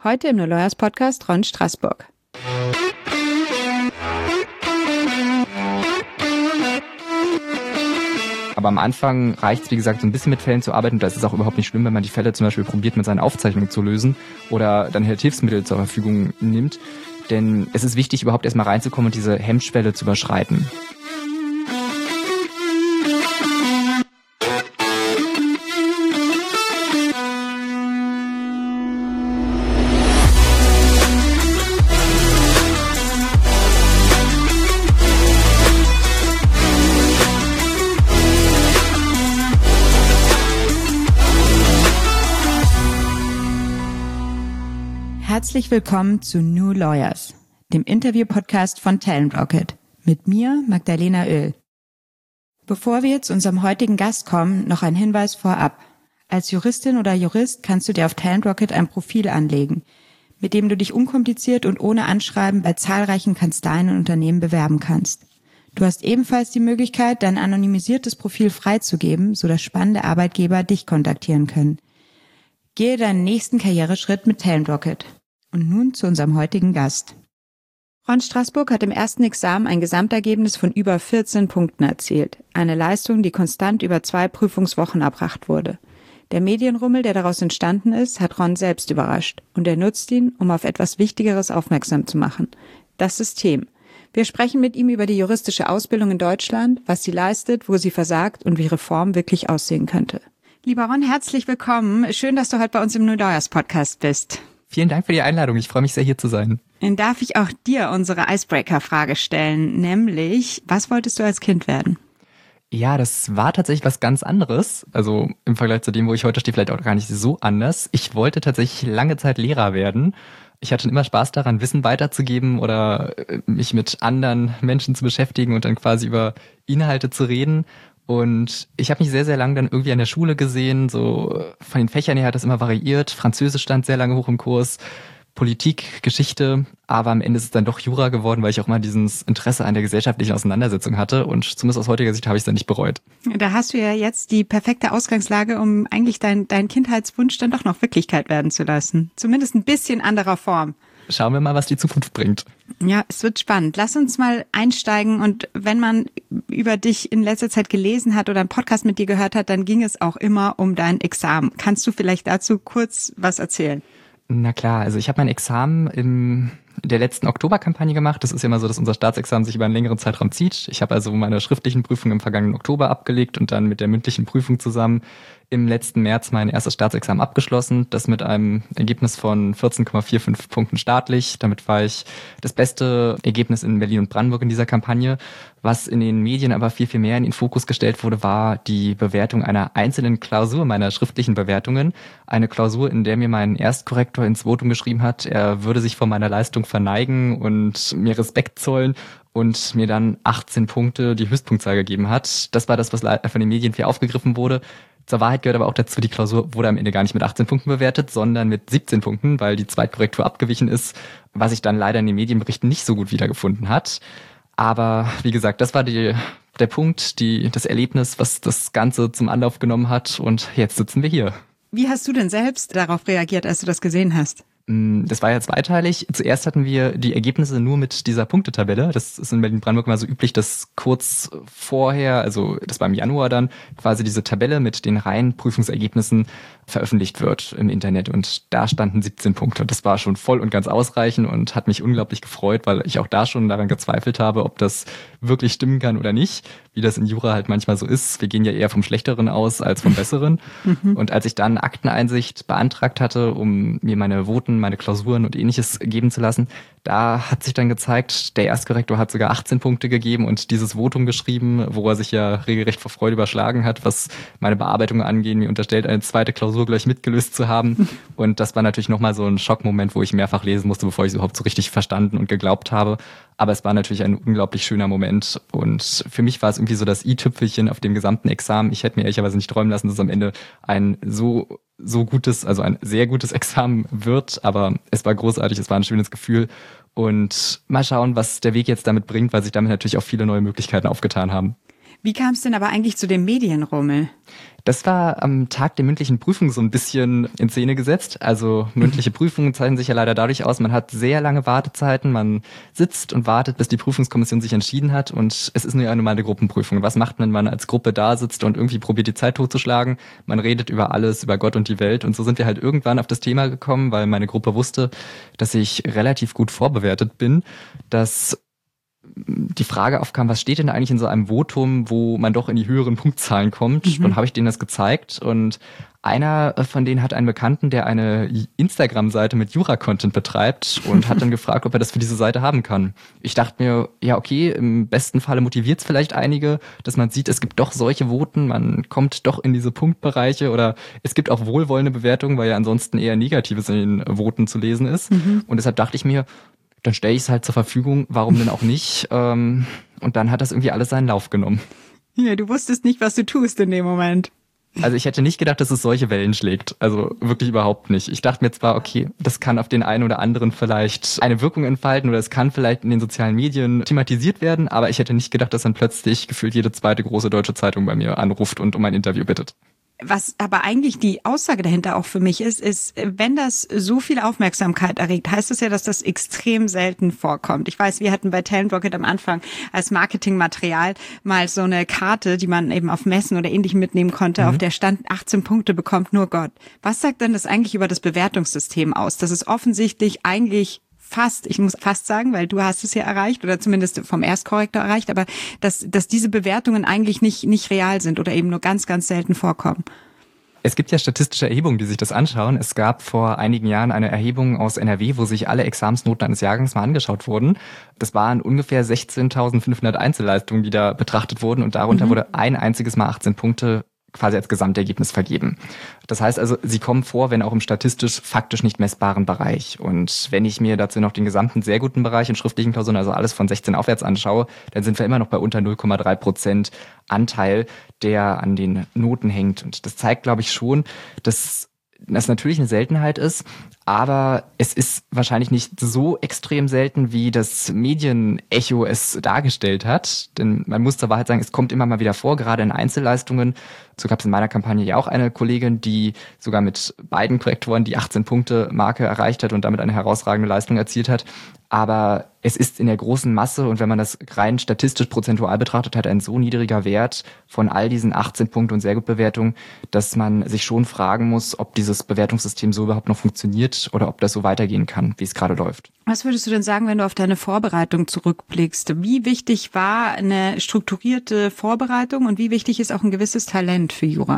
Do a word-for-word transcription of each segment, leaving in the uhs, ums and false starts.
Heute im New Lawyers Podcast Ron Straßburg. Aber am Anfang reicht es, wie gesagt, so ein bisschen mit Fällen zu arbeiten. Und da ist es auch überhaupt nicht schlimm, wenn man die Fälle zum Beispiel probiert, mit seinen Aufzeichnungen zu lösen oder dann halt Hilfsmittel zur Verfügung nimmt. Denn es ist wichtig, überhaupt erstmal reinzukommen und diese Hemmschwelle zu überschreiten. Herzlich willkommen zu New Lawyers, dem Interview-Podcast von Talent Rocket, mit mir, Magdalena Oehl. Bevor wir zu unserem heutigen Gast kommen, noch ein Hinweis vorab. Als Juristin oder Jurist kannst du dir auf Talent Rocket ein Profil anlegen, mit dem du dich unkompliziert und ohne Anschreiben bei zahlreichen Kanzleien und Unternehmen bewerben kannst. Du hast ebenfalls die Möglichkeit, dein anonymisiertes Profil freizugeben, sodass spannende Arbeitgeber dich kontaktieren können. Gehe deinen nächsten Karriereschritt mit Talent Rocket. Und nun zu unserem heutigen Gast. Ron Straßburg hat im ersten Examen ein Gesamtergebnis von über vierzehn Punkten erzielt. Eine Leistung, die konstant über zwei Prüfungswochen erbracht wurde. Der Medienrummel, der daraus entstanden ist, hat Ron selbst überrascht. Und er nutzt ihn, um auf etwas Wichtigeres aufmerksam zu machen. Das System. Wir sprechen mit ihm über die juristische Ausbildung in Deutschland, was sie leistet, wo sie versagt und wie Reform wirklich aussehen könnte. Lieber Ron, herzlich willkommen. Schön, dass du heute bei uns im New Lawyers Podcast bist. Vielen Dank für die Einladung. Ich freue mich sehr, hier zu sein. Dann darf ich auch dir unsere Icebreaker-Frage stellen, nämlich, was wolltest du als Kind werden? Ja, das war tatsächlich was ganz anderes. Also im Vergleich zu dem, wo ich heute stehe, vielleicht auch gar nicht so anders. Ich wollte tatsächlich lange Zeit Lehrer werden. Ich hatte immer Spaß daran, Wissen weiterzugeben oder mich mit anderen Menschen zu beschäftigen und dann quasi über Inhalte zu reden. Und ich habe mich sehr, sehr lange dann irgendwie an der Schule gesehen, so von den Fächern her hat das immer variiert. Französisch stand sehr lange hoch im Kurs, Politik, Geschichte, aber am Ende ist es dann doch Jura geworden, weil ich auch mal dieses Interesse an der gesellschaftlichen Auseinandersetzung hatte und zumindest aus heutiger Sicht habe ich es dann nicht bereut. Da hast du ja jetzt die perfekte Ausgangslage, um eigentlich dein, dein Kindheitswunsch dann doch noch Wirklichkeit werden zu lassen. Zumindest ein bisschen anderer Form. Schauen wir mal, was die Zukunft bringt. Ja, es wird spannend. Lass uns mal einsteigen und wenn man über dich in letzter Zeit gelesen hat oder einen Podcast mit dir gehört hat, dann ging es auch immer um dein Examen. Kannst du vielleicht dazu kurz was erzählen? Na klar, also ich habe mein Examen in der letzten Oktoberkampagne gemacht. Das ist ja immer so, dass unser Staatsexamen sich über einen längeren Zeitraum zieht. Ich habe also meine schriftlichen Prüfungen im vergangenen Oktober abgelegt und dann mit der mündlichen Prüfung zusammen im letzten März mein erstes Staatsexamen abgeschlossen. Das mit einem Ergebnis von vierzehn Komma fünfundvierzig Punkten staatlich. Damit war ich das beste Ergebnis in Berlin und Brandenburg in dieser Kampagne. Was in den Medien aber viel, viel mehr in den Fokus gestellt wurde, war die Bewertung einer einzelnen Klausur meiner schriftlichen Bewertungen. Eine Klausur, in der mir mein Erstkorrektor ins Votum geschrieben hat, er würde sich vor meiner Leistung verneigen und mir Respekt zollen und mir dann achtzehn Punkte die Höchstpunktzahl gegeben hat. Das war das, was von den Medien viel aufgegriffen wurde. Zur Wahrheit gehört aber auch dazu, die Klausur wurde am Ende gar nicht mit achtzehn Punkten bewertet, sondern mit siebzehn Punkten, weil die Zweitkorrektur abgewichen ist, was sich dann leider in den Medienberichten nicht so gut wiedergefunden hat. Aber wie gesagt, das war die, der Punkt, die, das Erlebnis, was das Ganze zum Anlauf genommen hat und jetzt sitzen wir hier. Wie hast du denn selbst darauf reagiert, als du das gesehen hast? Das war ja zweiteilig. Zuerst hatten wir die Ergebnisse nur mit dieser Punktetabelle. Das ist in Berlin-Brandenburg immer so üblich, dass kurz vorher, also das war im Januar dann, quasi diese Tabelle mit den reinen Prüfungsergebnissen veröffentlicht wird im Internet. Und da standen siebzehn Punkte. Und das war schon voll und ganz ausreichend und hat mich unglaublich gefreut, weil ich auch da schon daran gezweifelt habe, ob das wirklich stimmen kann oder nicht. Wie das in Jura halt manchmal so ist. Wir gehen ja eher vom Schlechteren aus als vom Besseren. Mhm. Und als ich dann Akteneinsicht beantragt hatte, um mir meine Voten, meine Klausuren und ähnliches geben zu lassen, da hat sich dann gezeigt, der Erstkorrektor hat sogar achtzehn Punkte gegeben und dieses Votum geschrieben, wo er sich ja regelrecht vor Freude überschlagen hat, was meine Bearbeitung angeht. Mir unterstellt, eine zweite Klausur gleich mitgelöst zu haben. Und das war natürlich nochmal so ein Schockmoment, wo ich mehrfach lesen musste, bevor ich es überhaupt so richtig verstanden und geglaubt habe. Aber es war natürlich ein unglaublich schöner Moment. Und für mich war es irgendwie so das i-Tüpfelchen auf dem gesamten Examen. Ich hätte mir ehrlicherweise nicht träumen lassen, dass es am Ende ein so so gutes, also ein sehr gutes Examen wird. Aber es war großartig, es war ein schönes Gefühl. Und mal schauen, was der Weg jetzt damit bringt, weil sich damit natürlich auch viele neue Möglichkeiten aufgetan haben. Wie kam es denn aber eigentlich zu dem Medienrummel? Das war am Tag der mündlichen Prüfung so ein bisschen in Szene gesetzt. Also mündliche Prüfungen zeichnen sich ja leider dadurch aus, man hat sehr lange Wartezeiten, man sitzt und wartet, bis die Prüfungskommission sich entschieden hat und es ist nur eine normale Gruppenprüfung. Was macht man, wenn man als Gruppe da sitzt und irgendwie probiert, die Zeit totzuschlagen? Man redet über alles, über Gott und die Welt und so sind wir halt irgendwann auf das Thema gekommen, weil meine Gruppe wusste, dass ich relativ gut vorbewertet bin, dass die Frage aufkam, was steht denn eigentlich in so einem Votum, wo man doch in die höheren Punktzahlen kommt? Mhm. Und habe ich denen das gezeigt und einer von denen hat einen Bekannten, der eine Instagram-Seite mit Jura-Content betreibt und hat dann gefragt, ob er das für diese Seite haben kann. Ich dachte mir, ja okay, im besten Falle motiviert es vielleicht einige, dass man sieht, es gibt doch solche Voten, man kommt doch in diese Punktbereiche oder es gibt auch wohlwollende Bewertungen, weil ja ansonsten eher Negatives in den Voten zu lesen ist. Mhm. Und deshalb dachte ich mir, dann stelle ich es halt zur Verfügung, warum denn auch nicht? Und dann hat das irgendwie alles seinen Lauf genommen. Ja, du wusstest nicht, was du tust in dem Moment. Also ich hätte nicht gedacht, dass es solche Wellen schlägt. Also wirklich überhaupt nicht. Ich dachte mir zwar, okay, das kann auf den einen oder anderen vielleicht eine Wirkung entfalten oder es kann vielleicht in den sozialen Medien thematisiert werden, aber ich hätte nicht gedacht, dass dann plötzlich gefühlt jede zweite große deutsche Zeitung bei mir anruft und um ein Interview bittet. Was aber eigentlich die Aussage dahinter auch für mich ist, ist, wenn das so viel Aufmerksamkeit erregt, heißt das ja, dass das extrem selten vorkommt. Ich weiß, wir hatten bei Talent Rocket am Anfang als Marketingmaterial mal so eine Karte, die man eben auf Messen oder Ähnlichem mitnehmen konnte, mhm. auf der stand achtzehn Punkte bekommt nur Gott. Was sagt denn das eigentlich über das Bewertungssystem aus? Das ist offensichtlich eigentlich fast, ich muss fast sagen, weil du hast es ja erreicht oder zumindest vom Erstkorrektor erreicht, aber dass, dass diese Bewertungen eigentlich nicht, nicht real sind oder eben nur ganz, ganz selten vorkommen. Es gibt ja statistische Erhebungen, die sich das anschauen. Es gab vor einigen Jahren eine Erhebung aus N R W, wo sich alle Examensnoten eines Jahrgangs mal angeschaut wurden. Das waren ungefähr sechzehntausendfünfhundert Einzelleistungen, die da betrachtet wurden und darunter mhm. wurde ein einziges Mal achtzehn Punkte quasi als Gesamtergebnis vergeben. Das heißt also, sie kommen vor, wenn auch im statistisch faktisch nicht messbaren Bereich. Und wenn ich mir dazu noch den gesamten sehr guten Bereich in schriftlichen Klausuren, also alles von sechzehn aufwärts anschaue, dann sind wir immer noch bei unter null Komma drei Prozent Anteil, der an den Noten hängt. Und das zeigt, glaube ich, schon, dass das natürlich eine Seltenheit ist, aber es ist wahrscheinlich nicht so extrem selten, wie das Medienecho es dargestellt hat. Denn man muss zur Wahrheit sagen, es kommt immer mal wieder vor, gerade in Einzelleistungen. So gab es in meiner Kampagne ja auch eine Kollegin, die sogar mit beiden Korrektoren die achtzehn-Punkte-Marke erreicht hat und damit eine herausragende Leistung erzielt hat. Aber es ist in der großen Masse und wenn man das rein statistisch prozentual betrachtet, hat ein so niedriger Wert von all diesen achtzehn Punkte und Sehr-Gut-Bewertungen, dass man sich schon fragen muss, ob dieses Bewertungssystem so überhaupt noch funktioniert oder ob das so weitergehen kann, wie es gerade läuft. Was würdest du denn sagen, wenn du auf deine Vorbereitung zurückblickst? Wie wichtig war eine strukturierte Vorbereitung und wie wichtig ist auch ein gewisses Talent für Jura?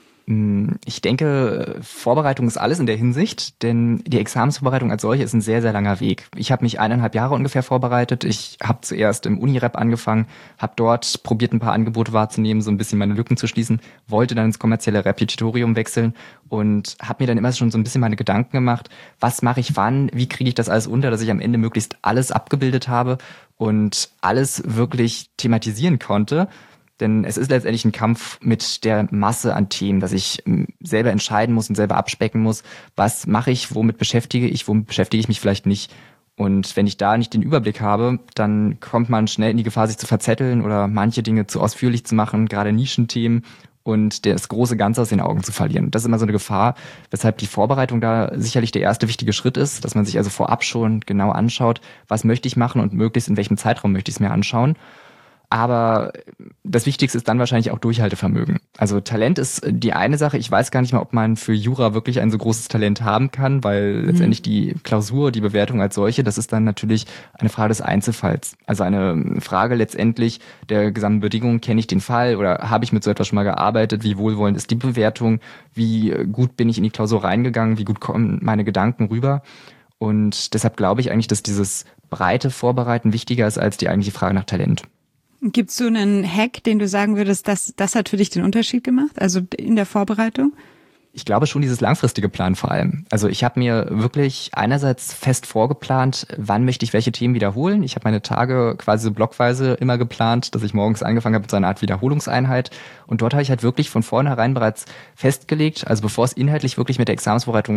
Ich denke, Vorbereitung ist alles in der Hinsicht, denn die Examensvorbereitung als solche ist ein sehr, sehr langer Weg. Ich habe mich eineinhalb Jahre ungefähr vorbereitet. Ich habe zuerst im Unirep angefangen, habe dort probiert, ein paar Angebote wahrzunehmen, so ein bisschen meine Lücken zu schließen, wollte dann ins kommerzielle Repetitorium wechseln und habe mir dann immer schon so ein bisschen meine Gedanken gemacht, was mache ich wann, wie kriege ich das alles unter, dass ich am Ende möglichst alles abgebildet habe und alles wirklich thematisieren konnte. Denn es ist letztendlich ein Kampf mit der Masse an Themen, dass ich selber entscheiden muss und selber abspecken muss, was mache ich, womit beschäftige ich, womit beschäftige ich mich vielleicht nicht. Und wenn ich da nicht den Überblick habe, dann kommt man schnell in die Gefahr, sich zu verzetteln oder manche Dinge zu ausführlich zu machen, gerade Nischenthemen und das große Ganze aus den Augen zu verlieren. Das ist immer so eine Gefahr, weshalb die Vorbereitung da sicherlich der erste wichtige Schritt ist, dass man sich also vorab schon genau anschaut, was möchte ich machen und möglichst in welchem Zeitraum möchte ich es mir anschauen. Aber das Wichtigste ist dann wahrscheinlich auch Durchhaltevermögen. Also Talent ist die eine Sache. Ich weiß gar nicht mal, ob man für Jura wirklich ein so großes Talent haben kann, weil mhm. letztendlich die Klausur, die Bewertung als solche, das ist dann natürlich eine Frage des Einzelfalls. Also eine Frage letztendlich der gesamten Bedingungen, kenne ich den Fall oder habe ich mit so etwas schon mal gearbeitet, wie wohlwollend ist die Bewertung, wie gut bin ich in die Klausur reingegangen, wie gut kommen meine Gedanken rüber. Und deshalb glaube ich eigentlich, dass dieses breite Vorbereiten wichtiger ist als die eigentliche Frage nach Talent. Gibt es so einen Hack, den du sagen würdest, dass das hat für dich den Unterschied gemacht, also in der Vorbereitung? Ich glaube schon dieses langfristige Plan vor allem. Also ich habe mir wirklich einerseits fest vorgeplant, wann möchte ich welche Themen wiederholen. Ich habe meine Tage quasi so blockweise immer geplant, dass ich morgens angefangen habe mit so einer Art Wiederholungseinheit. Und dort habe ich halt wirklich von vornherein bereits festgelegt, also bevor es inhaltlich wirklich mit der Examensvorbereitung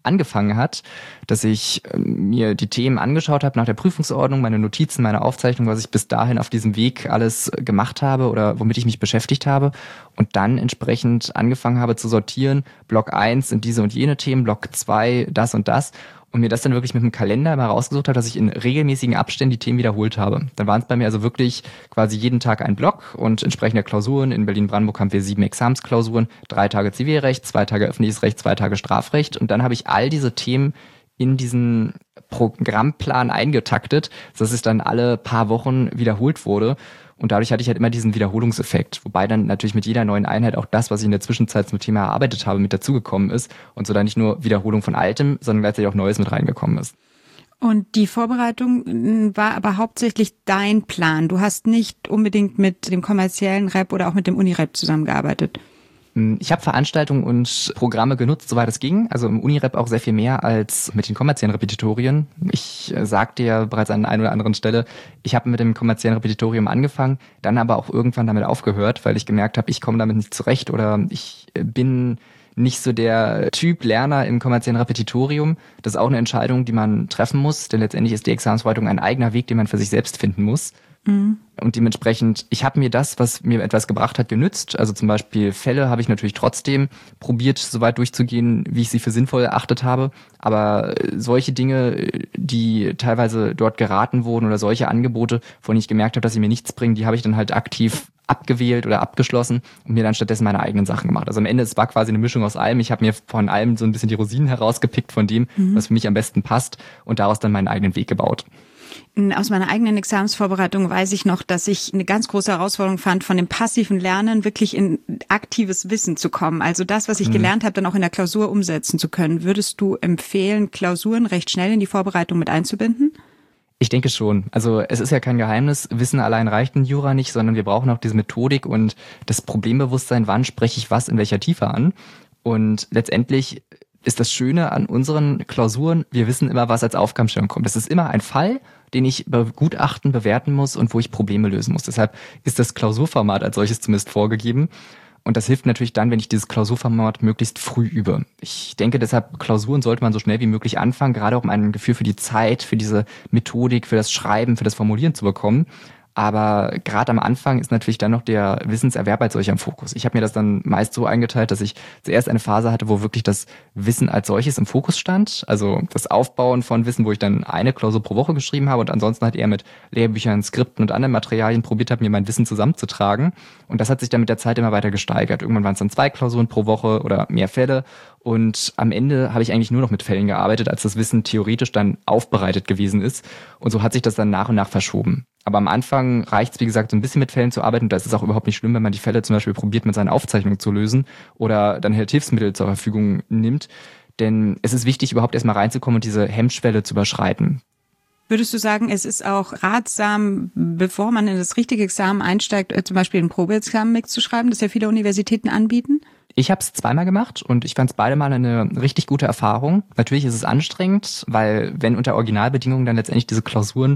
angefangen hat, dass ich mir die Themen angeschaut habe nach der Prüfungsordnung, meine Notizen, meine Aufzeichnung, was ich bis dahin auf diesem Weg alles gemacht habe oder womit ich mich beschäftigt habe und dann entsprechend angefangen habe zu sortieren. Block eins sind diese und jene Themen, Block zwei das und das. Und mir das dann wirklich mit dem Kalender mal rausgesucht habe, dass ich in regelmäßigen Abständen die Themen wiederholt habe. Dann waren es bei mir also wirklich quasi jeden Tag ein Block und entsprechende Klausuren. In Berlin-Brandenburg haben wir sieben Examensklausuren, drei Tage Zivilrecht, zwei Tage öffentliches Recht, zwei Tage Strafrecht. Und dann habe ich all diese Themen in diesen Programmplan eingetaktet, dass es dann alle paar Wochen wiederholt wurde. Und dadurch hatte ich halt immer diesen Wiederholungseffekt, wobei dann natürlich mit jeder neuen Einheit auch das, was ich in der Zwischenzeit zum Thema erarbeitet habe, mit dazugekommen ist und so dann nicht nur Wiederholung von Altem, sondern gleichzeitig auch Neues mit reingekommen ist. Und die Vorbereitung war aber hauptsächlich dein Plan. Du hast nicht unbedingt mit dem kommerziellen Rap oder auch mit dem Unirap zusammengearbeitet. Ich habe Veranstaltungen und Programme genutzt, soweit es ging. Also im Unirap auch sehr viel mehr als mit den kommerziellen Repetitorien. Ich sagte ja bereits an einer oder anderen Stelle, ich habe mit dem kommerziellen Repetitorium angefangen, dann aber auch irgendwann damit aufgehört, weil ich gemerkt habe, ich komme damit nicht zurecht oder ich bin nicht so der Typ Lerner im kommerziellen Repetitorium. Das ist auch eine Entscheidung, die man treffen muss, denn letztendlich ist die Examensvorbereitung ein eigener Weg, den man für sich selbst finden muss. Mhm. Und dementsprechend, ich habe mir das, was mir etwas gebracht hat, genützt. Also zum Beispiel Fälle habe ich natürlich trotzdem probiert, so weit durchzugehen, wie ich sie für sinnvoll erachtet habe. Aber solche Dinge, die teilweise dort geraten wurden oder solche Angebote, von denen ich gemerkt habe, dass sie mir nichts bringen, die habe ich dann halt aktiv abgewählt oder abgeschlossen und mir dann stattdessen meine eigenen Sachen gemacht. Also am Ende, es war quasi eine Mischung aus allem. Ich habe mir von allem so ein bisschen die Rosinen herausgepickt von dem, mhm. was für mich am besten passt und daraus dann meinen eigenen Weg gebaut. Aus meiner eigenen Examensvorbereitung weiß ich noch, dass ich eine ganz große Herausforderung fand, von dem passiven Lernen wirklich in aktives Wissen zu kommen. Also das, was ich mhm. gelernt habe, dann auch in der Klausur umsetzen zu können. Würdest du empfehlen, Klausuren recht schnell in die Vorbereitung mit einzubinden? Ich denke schon. Also es ist ja kein Geheimnis, Wissen allein reicht in Jura nicht, sondern wir brauchen auch diese Methodik und das Problembewusstsein, wann spreche ich was in welcher Tiefe an. Und letztendlich ist das Schöne an unseren Klausuren, wir wissen immer, was als Aufgabenstellung kommt. Das ist immer ein Fall, den ich begutachten, bewerten muss und wo ich Probleme lösen muss. Deshalb ist das Klausurformat als solches zumindest vorgegeben. Und das hilft natürlich dann, wenn ich dieses Klausurformat möglichst früh übe. Ich denke deshalb, Klausuren sollte man so schnell wie möglich anfangen, gerade auch um ein Gefühl für die Zeit, für diese Methodik, für das Schreiben, für das Formulieren zu bekommen. Aber gerade am Anfang ist natürlich dann noch der Wissenserwerb als solcher im Fokus. Ich habe mir das dann meist so eingeteilt, dass ich zuerst eine Phase hatte, wo wirklich das Wissen als solches im Fokus stand. Also das Aufbauen von Wissen, wo ich dann eine Klausur pro Woche geschrieben habe und ansonsten halt eher mit Lehrbüchern, Skripten und anderen Materialien probiert habe, mir mein Wissen zusammenzutragen. Und das hat sich dann mit der Zeit immer weiter gesteigert. Irgendwann waren es dann zwei Klausuren pro Woche oder mehr Fälle. Und am Ende habe ich eigentlich nur noch mit Fällen gearbeitet, als das Wissen theoretisch dann aufbereitet gewesen ist. Und so hat sich das dann nach und nach verschoben. Aber am Anfang reicht es, wie gesagt, so ein bisschen mit Fällen zu arbeiten. Und da ist es auch überhaupt nicht schlimm, wenn man die Fälle zum Beispiel probiert, mit seinen Aufzeichnungen zu lösen oder dann halt Hilfsmittel zur Verfügung nimmt. Denn es ist wichtig, überhaupt erstmal reinzukommen und diese Hemmschwelle zu überschreiten. Würdest du sagen, es ist auch ratsam, bevor man in das richtige Examen einsteigt, zum Beispiel ein Probeexamen mitzuschreiben, das ja viele Universitäten anbieten? Ich habe es zweimal gemacht und ich fand es beide Mal eine richtig gute Erfahrung. Natürlich ist es anstrengend, weil wenn unter Originalbedingungen dann letztendlich diese Klausuren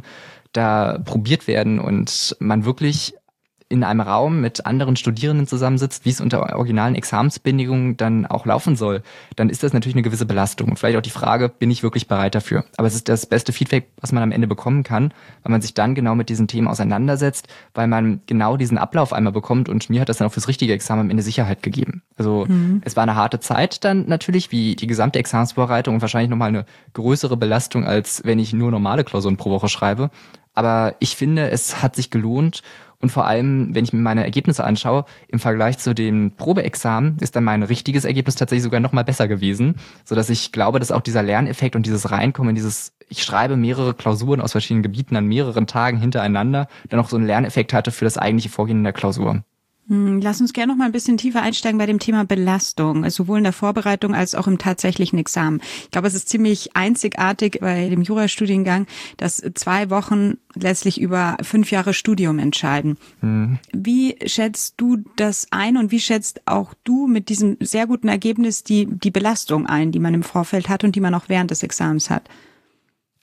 da probiert werden und man wirklich in einem Raum mit anderen Studierenden zusammensitzt, wie es unter originalen Examensbedingungen dann auch laufen soll, dann ist das natürlich eine gewisse Belastung. Und vielleicht auch die Frage, bin ich wirklich bereit dafür? Aber es ist das beste Feedback, was man am Ende bekommen kann, weil man sich dann genau mit diesen Themen auseinandersetzt, weil man genau diesen Ablauf einmal bekommt und mir hat das dann auch fürs richtige Examen am Ende Sicherheit gegeben. Also mhm. es war eine harte Zeit dann natürlich, wie die gesamte Examensvorbereitung und wahrscheinlich nochmal eine größere Belastung, als wenn ich nur normale Klausuren pro Woche schreibe. Aber ich finde, es hat sich gelohnt. Und vor allem, wenn ich mir meine Ergebnisse anschaue, im Vergleich zu dem Probeexamen ist dann mein richtiges Ergebnis tatsächlich sogar noch mal besser gewesen, sodass ich glaube, dass auch dieser Lerneffekt und dieses Reinkommen in dieses, ich schreibe mehrere Klausuren aus verschiedenen Gebieten an mehreren Tagen hintereinander, dann auch so einen Lerneffekt hatte für das eigentliche Vorgehen in der Klausur. Lass uns gerne noch mal ein bisschen tiefer einsteigen bei dem Thema Belastung, sowohl in der Vorbereitung als auch im tatsächlichen Examen. Ich glaube, es ist ziemlich einzigartig bei dem Jurastudiengang, dass zwei Wochen letztlich über fünf Jahre Studium entscheiden. Mhm. Wie schätzt du das ein und wie schätzt auch du mit diesem sehr guten Ergebnis die, die Belastung ein, die man im Vorfeld hat und die man auch während des Examens hat?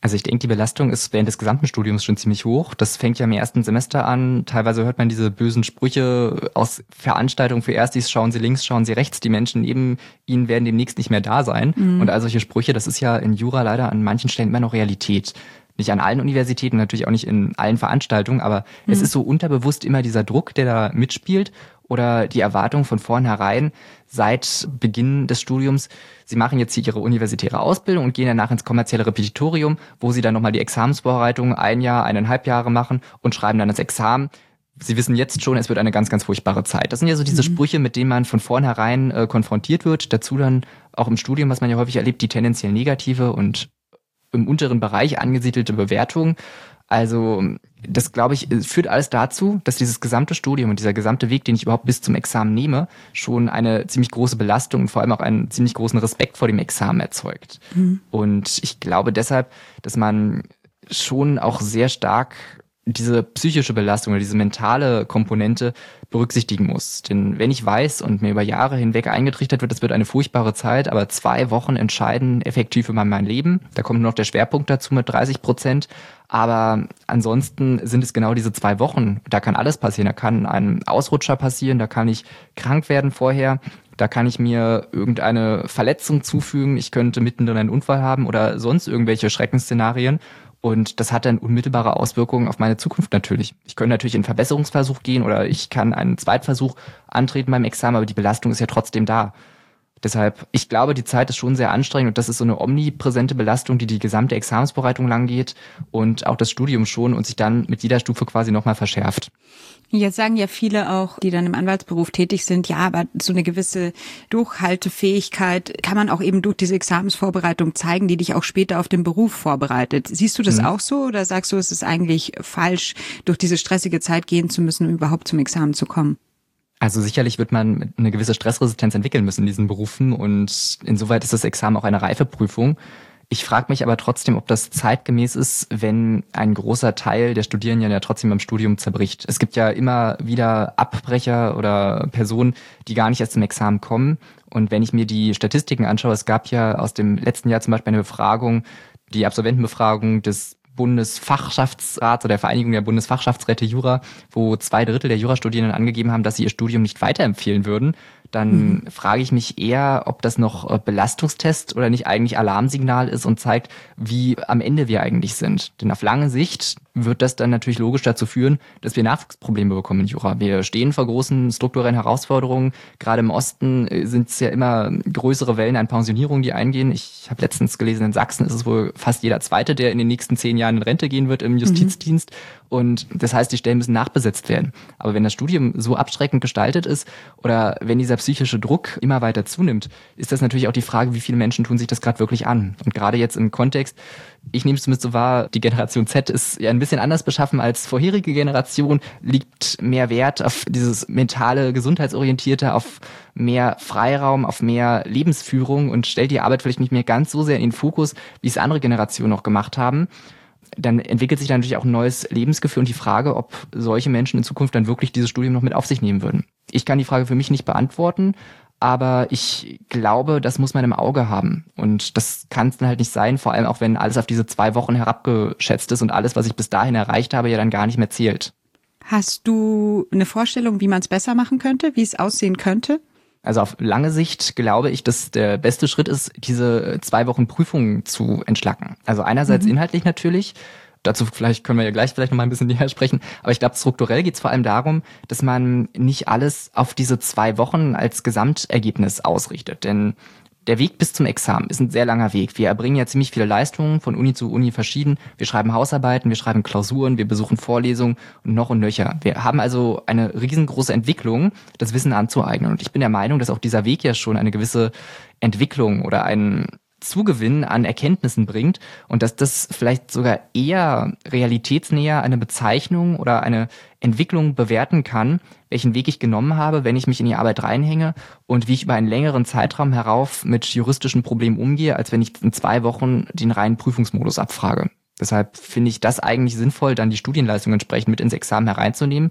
Also ich denke, die Belastung ist während des gesamten Studiums schon ziemlich hoch. Das fängt ja im ersten Semester an. Teilweise hört man diese bösen Sprüche aus Veranstaltungen für Erstis, schauen Sie links, schauen Sie rechts. Die Menschen neben Ihnen werden demnächst nicht mehr da sein. Mhm. Und all solche Sprüche, das ist ja in Jura leider an manchen Stellen immer noch Realität. Nicht an allen Universitäten, natürlich auch nicht in allen Veranstaltungen, aber mhm. es ist so unterbewusst immer dieser Druck, der da mitspielt. Oder die Erwartung von vornherein seit Beginn des Studiums, Sie machen jetzt hier Ihre universitäre Ausbildung und gehen danach ins kommerzielle Repetitorium, wo Sie dann nochmal die Examensvorbereitung ein Jahr, eineinhalb Jahre machen und schreiben dann das Examen. Sie wissen jetzt schon, es wird eine ganz, ganz furchtbare Zeit. Das sind ja so diese mhm. Sprüche, mit denen man von vornherein äh, konfrontiert wird. Dazu dann auch im Studium, was man ja häufig erlebt, die tendenziell negative und im unteren Bereich angesiedelte Bewertung. Also das, glaube ich, führt alles dazu, dass dieses gesamte Studium und dieser gesamte Weg, den ich überhaupt bis zum Examen nehme, schon eine ziemlich große Belastung und vor allem auch einen ziemlich großen Respekt vor dem Examen erzeugt. Mhm. Und ich glaube deshalb, dass man schon auch sehr stark diese psychische Belastung oder diese mentale Komponente berücksichtigen muss. Denn wenn ich weiß und mir über Jahre hinweg eingetrichtert wird, das wird eine furchtbare Zeit, aber zwei Wochen entscheiden effektiv über mein Leben. Da kommt noch der Schwerpunkt dazu mit dreißig Prozent. Aber ansonsten sind es genau diese zwei Wochen. Da kann alles passieren. Da kann ein Ausrutscher passieren, da kann ich krank werden vorher, da kann ich mir irgendeine Verletzung zufügen, ich könnte mittendrin einen Unfall haben oder sonst irgendwelche Schreckensszenarien. Und das hat dann unmittelbare Auswirkungen auf meine Zukunft natürlich. Ich könnte natürlich in einen Verbesserungsversuch gehen oder ich kann einen Zweitversuch antreten beim Examen, aber die Belastung ist ja trotzdem da. Deshalb, ich glaube, die Zeit ist schon sehr anstrengend und das ist so eine omnipräsente Belastung, die die gesamte Examensvorbereitung lang geht und auch das Studium schon und sich dann mit jeder Stufe quasi nochmal verschärft. Jetzt sagen ja viele auch, die dann im Anwaltsberuf tätig sind, ja, aber so eine gewisse Durchhaltefähigkeit kann man auch eben durch diese Examensvorbereitung zeigen, die dich auch später auf den Beruf vorbereitet. Siehst du das mhm. auch so oder sagst du, es ist eigentlich falsch, durch diese stressige Zeit gehen zu müssen, um überhaupt zum Examen zu kommen? Also sicherlich wird man eine gewisse Stressresistenz entwickeln müssen in diesen Berufen und insoweit ist das Examen auch eine Reifeprüfung. Ich frage mich aber trotzdem, ob das zeitgemäß ist, wenn ein großer Teil der Studierenden ja trotzdem beim Studium zerbricht. Es gibt ja immer wieder Abbrecher oder Personen, die gar nicht erst zum Examen kommen. Und wenn ich mir die Statistiken anschaue, es gab ja aus dem letzten Jahr zum Beispiel eine Befragung, die Absolventenbefragung des Bundesfachschaftsrats oder der Vereinigung der Bundesfachschaftsräte Jura, wo zwei Drittel der Jurastudierenden angegeben haben, dass sie ihr Studium nicht weiterempfehlen würden, dann mhm. frage ich mich eher, ob das noch Belastungstest oder nicht eigentlich Alarmsignal ist und zeigt, wie am Ende wir eigentlich sind. Denn auf lange Sicht wird das dann natürlich logisch dazu führen, dass wir Nachwuchsprobleme bekommen in Jura. Wir stehen vor großen strukturellen Herausforderungen. Gerade im Osten sind es ja immer größere Wellen an Pensionierungen, die eingehen. Ich habe letztens gelesen, in Sachsen ist es wohl fast jeder Zweite, der in den nächsten zehn Jahren in Rente gehen wird im Justizdienst. Mhm. Und das heißt, die Stellen müssen nachbesetzt werden. Aber wenn das Studium so abschreckend gestaltet ist oder wenn dieser psychische Druck immer weiter zunimmt, ist das natürlich auch die Frage, wie viele Menschen tun sich das gerade wirklich an. Und gerade jetzt im Kontext, ich nehme es zumindest so wahr, die Generation Z ist ja ein bisschen anders beschaffen als vorherige Generation, liegt mehr Wert auf dieses mentale, gesundheitsorientierte, auf mehr Freiraum, auf mehr Lebensführung und stellt die Arbeit vielleicht nicht mehr ganz so sehr in den Fokus, wie es andere Generationen noch gemacht haben. Dann entwickelt sich da natürlich auch ein neues Lebensgefühl und die Frage, ob solche Menschen in Zukunft dann wirklich dieses Studium noch mit auf sich nehmen würden. Ich kann die Frage für mich nicht beantworten, aber ich glaube, das muss man im Auge haben. Und das kann es dann halt nicht sein, vor allem auch wenn alles auf diese zwei Wochen herabgeschätzt ist und alles, was ich bis dahin erreicht habe, ja dann gar nicht mehr zählt. Hast du eine Vorstellung, wie man es besser machen könnte, wie es aussehen könnte? Also auf lange Sicht glaube ich, dass der beste Schritt ist, diese zwei Wochen Prüfungen zu entschlacken. Also einerseits mhm. inhaltlich natürlich, dazu vielleicht können wir ja gleich vielleicht noch mal ein bisschen näher sprechen, aber ich glaube, strukturell geht es vor allem darum, dass man nicht alles auf diese zwei Wochen als Gesamtergebnis ausrichtet, denn der Weg bis zum Examen ist ein sehr langer Weg. Wir erbringen ja ziemlich viele Leistungen von Uni zu Uni verschieden. Wir schreiben Hausarbeiten, wir schreiben Klausuren, wir besuchen Vorlesungen und noch und nöcher. Wir haben also eine riesengroße Entwicklung, das Wissen anzueignen. Und ich bin der Meinung, dass auch dieser Weg ja schon eine gewisse Entwicklung oder einen Zugewinn an Erkenntnissen bringt und dass das vielleicht sogar eher realitätsnäher eine Bezeichnung oder eine Entwicklung bewerten kann, welchen Weg ich genommen habe, wenn ich mich in die Arbeit reinhänge und wie ich über einen längeren Zeitraum herauf mit juristischen Problemen umgehe, als wenn ich in zwei Wochen den reinen Prüfungsmodus abfrage. Deshalb finde ich das eigentlich sinnvoll, dann die Studienleistung entsprechend mit ins Examen hereinzunehmen.